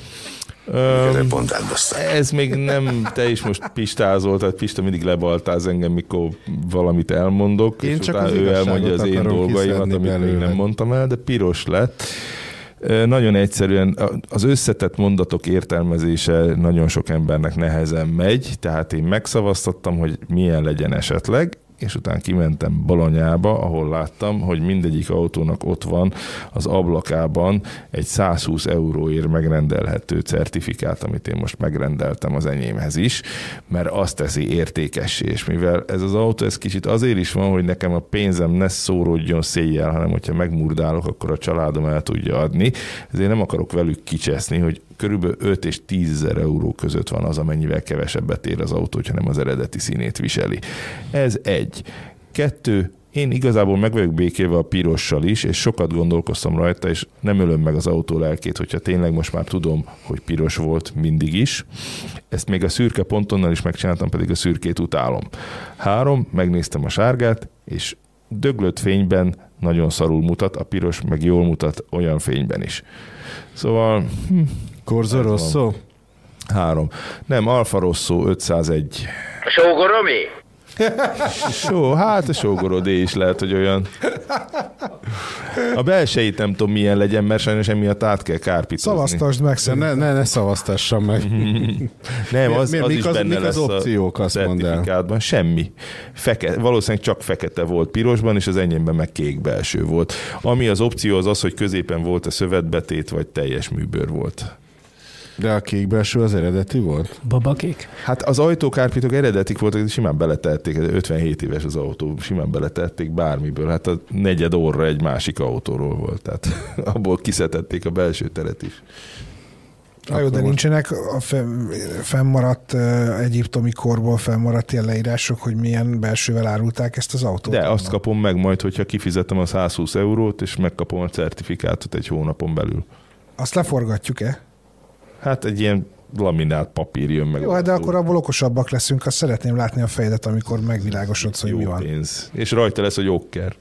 Ez még nem, te is most pistázol, tehát Pista mindig lebaltáz engem, mikor valamit elmondok, én és csak utána ő elmondja az én dolgaimat, amit még nem mondtam el, de piros lett. Nagyon egyszerűen az összetett mondatok értelmezése nagyon sok embernek nehezen megy, tehát én megszavaztattam, hogy milyen legyen esetleg, és utána kimentem Bolonyába, ahol láttam, hogy mindegyik autónak ott van az ablakában egy 120 euróért megrendelhető certifikát, amit én most megrendeltem az enyémhez is, mert azt teszi értékessé, és mivel ez az autó, ez kicsit azért is van, hogy nekem a pénzem ne szóródjon széjjel, hanem hogyha megmurdálok, akkor a családom el tudja adni, ezért nem akarok velük kicseszni, hogy körülbelül 5 és 10 000 euró között van az, amennyivel kevesebbet ér az autó, hogyha nem az eredeti színét viseli. Ez 1. 2. Én igazából meg vagyok békélve a pirossal is, és sokat gondolkoztam rajta, és nem ölöm meg az autó lelkét, hogyha tényleg most már tudom, hogy piros volt mindig is. Ezt még a szürke pontonnal is megcsináltam, pedig a szürkét utálom. 3. Megnéztem a sárgát, és döglött fényben nagyon szarul mutat, a piros meg jól mutat olyan fényben is. Szóval... Corsa Rosso? 3. Nem, Alfa Rosso 501. Sógoromé? Hát a sógorodé is lehet, hogy olyan. A belsejét nem tudom milyen legyen, mert sajnos emiatt át kell kárpítozni. Szavaztasd meg szerintem. Ne szavaztassam meg. Nem, az is benne mik lesz az opciók, a azt mondd el. certifikátban. Semmi. Valószínűleg csak fekete volt pirosban, és az enyémben meg kék belső volt. Ami az opció az, hogy középen volt a szövetbetét, vagy teljes műbőr volt. De a kék belső az eredeti volt? Babakék? Hát az ajtókárpitok eredetik voltak, simán beletették, 57 éves az autó, simán beletették bármiből. Hát a negyed orra egy másik autóról volt, tehát abból kiszetették a belső teret is. Jó, de nincsenek a fennmaradt egyiptomi korból fennmaradt ilyen leírások, hogy milyen belsővel árulták ezt az autót? De azt kapom meg majd, hogyha kifizetem a 120 eurót, és megkapom a certifikátot egy hónapon belül. Azt leforgatjuk-e? Hát egy ilyen laminált papír jön meg. Jó, de akkor abból okosabbak leszünk, azt szeretném látni a fejedet, amikor megvilágosodsz, hogy mi van. Pénz. És rajta lesz, hogy okker.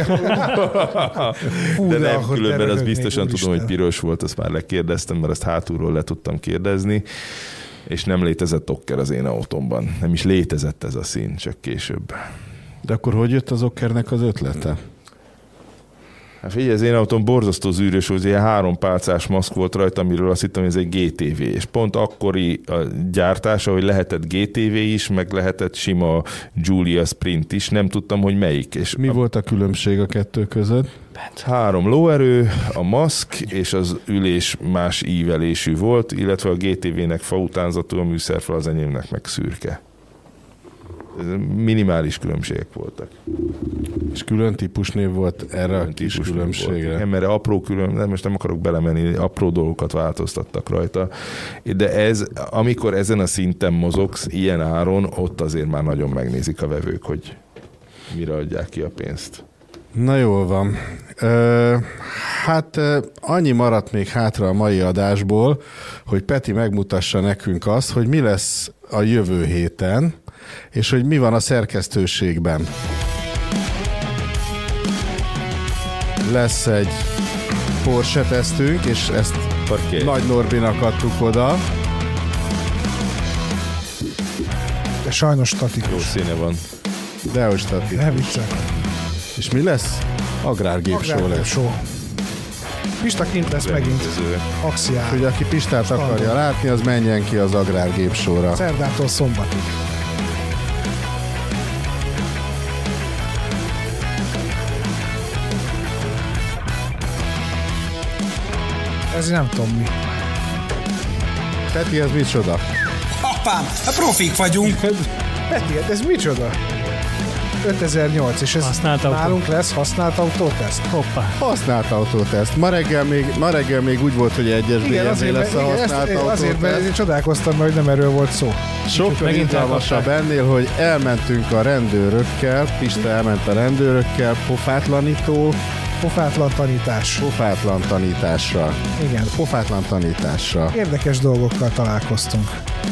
Fú, de nem, akkor különben az röhögnék, biztosan úristen. tudom, hogy piros volt, azt már lekérdeztem, mert azt hátulról le tudtam kérdezni, és nem létezett okker az én autómban. Nem is létezett ez a szín, csak később. De akkor hogy jött az okkernek az ötlete? Hát figyelj, az én autóm borzasztó zűrös, hogy ilyen 3 pálcás maszk volt rajta, amiről azt hittem, hogy ez egy GTV, és pont akkori a gyártása, hogy lehetett GTV is, meg lehetett sima Giulia Sprint is, nem tudtam, hogy melyik. És Mi volt a különbség a kettő között? 3 lóerő, a maszk és az ülés más ívelésű volt, illetve a GTV-nek fautánzatú, a műszerfal, az enyémnek meg szürke. Minimális különbségek voltak. És külön típusnév volt erre a kis különbségre? Nem, mert apró most nem akarok belemenni, apró dolgokat változtattak rajta. De ez, amikor ezen a szinten mozogsz, ilyen áron, ott azért már nagyon megnézik a vevők, hogy mire adják ki a pénzt. Na jól van. Annyi maradt még hátra a mai adásból, hogy Peti megmutassa nekünk azt, hogy mi lesz a jövő héten, és hogy mi van a szerkesztőségben. Lesz egy Porsche tesztünk, és ezt Nagy Norbinak adtuk oda. De sajnos Jó statikus. színe van. Dehogy statikus. Ne viccel. És mi lesz? Agrárgépshow lesz. Show. Pista kint lesz megint. Axiál. Hogy aki Pistát akarja látni, az menjen ki az Agrárgépshowra. Szerdától szombatig. Ez nem tudom mi. Peti, ez micsoda? Apám, profik vagyunk. Peti, ez micsoda? 5008, és ez Használt autó. nálunk lesz használt autóteszt. Hoppá. Használt autóteszt. Ma reggel még úgy volt, hogy egyes BMW lesz a használt azért, autóteszt. mert én csodálkoztam, hogy nem erről volt szó. Sokkal megint izgalmasabb ennél, hogy elmentünk a rendőrökkel, Pista elment a rendőrökkel, Pofátlan tanítás. pofátlan tanításra. Igen. Pofátlan tanításra. Érdekes dolgokkal találkoztunk.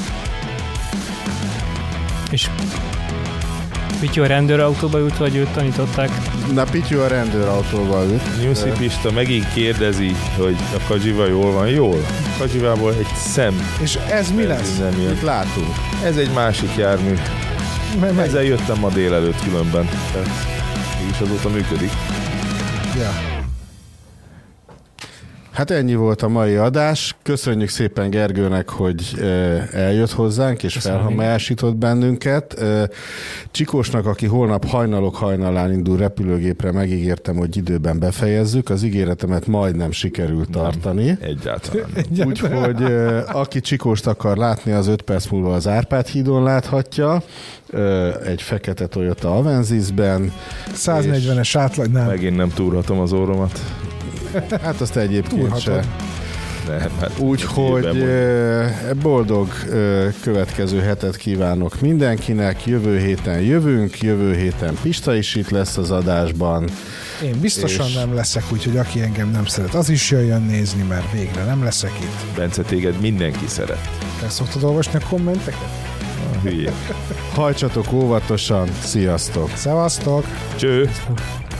És Pityu a rendőrautóba ült, vagy őt tanították? Na, Pityu a rendőrautóval ült. Nyuszi Pista megint kérdezi, hogy a Kadzsiva jól van. Jól. A Kadzsivából egy szem. És ez mi lesz? Nem jön. Itt látunk. Ez egy másik jármű. Ezzel jöttem ma délelőtt különben. Tehát mégis azóta működik. Ja. Hát ennyi volt a mai adás. Köszönjük szépen Gergőnek, hogy eljött hozzánk, és felhamályásított bennünket. Csikósnak, aki holnap hajnalán indul repülőgépre, megígértem, hogy időben befejezzük. Az ígéretemet majdnem sikerült tartani. Egyáltalán. Úgyhogy aki Csikóst akar látni, az 5 perc múlva az Árpád hídon láthatja. Egy fekete Toyota Avenzisben. 140-es átlagnál. Megint nem túrhatom az orromat. Hát azt egyébként se. Hát úgyhogy boldog következő hetet kívánok mindenkinek. Jövő héten jövünk, jövő héten Pista is itt lesz az adásban. Én biztosan nem leszek, úgyhogy aki engem nem szeret, az is jöjjön nézni, mert végre nem leszek itt. Bence, téged mindenki szeret. Te szoktad olvasni a kommenteket? Hülyék. Hajtsatok óvatosan, sziasztok! Szevasztok! Cső!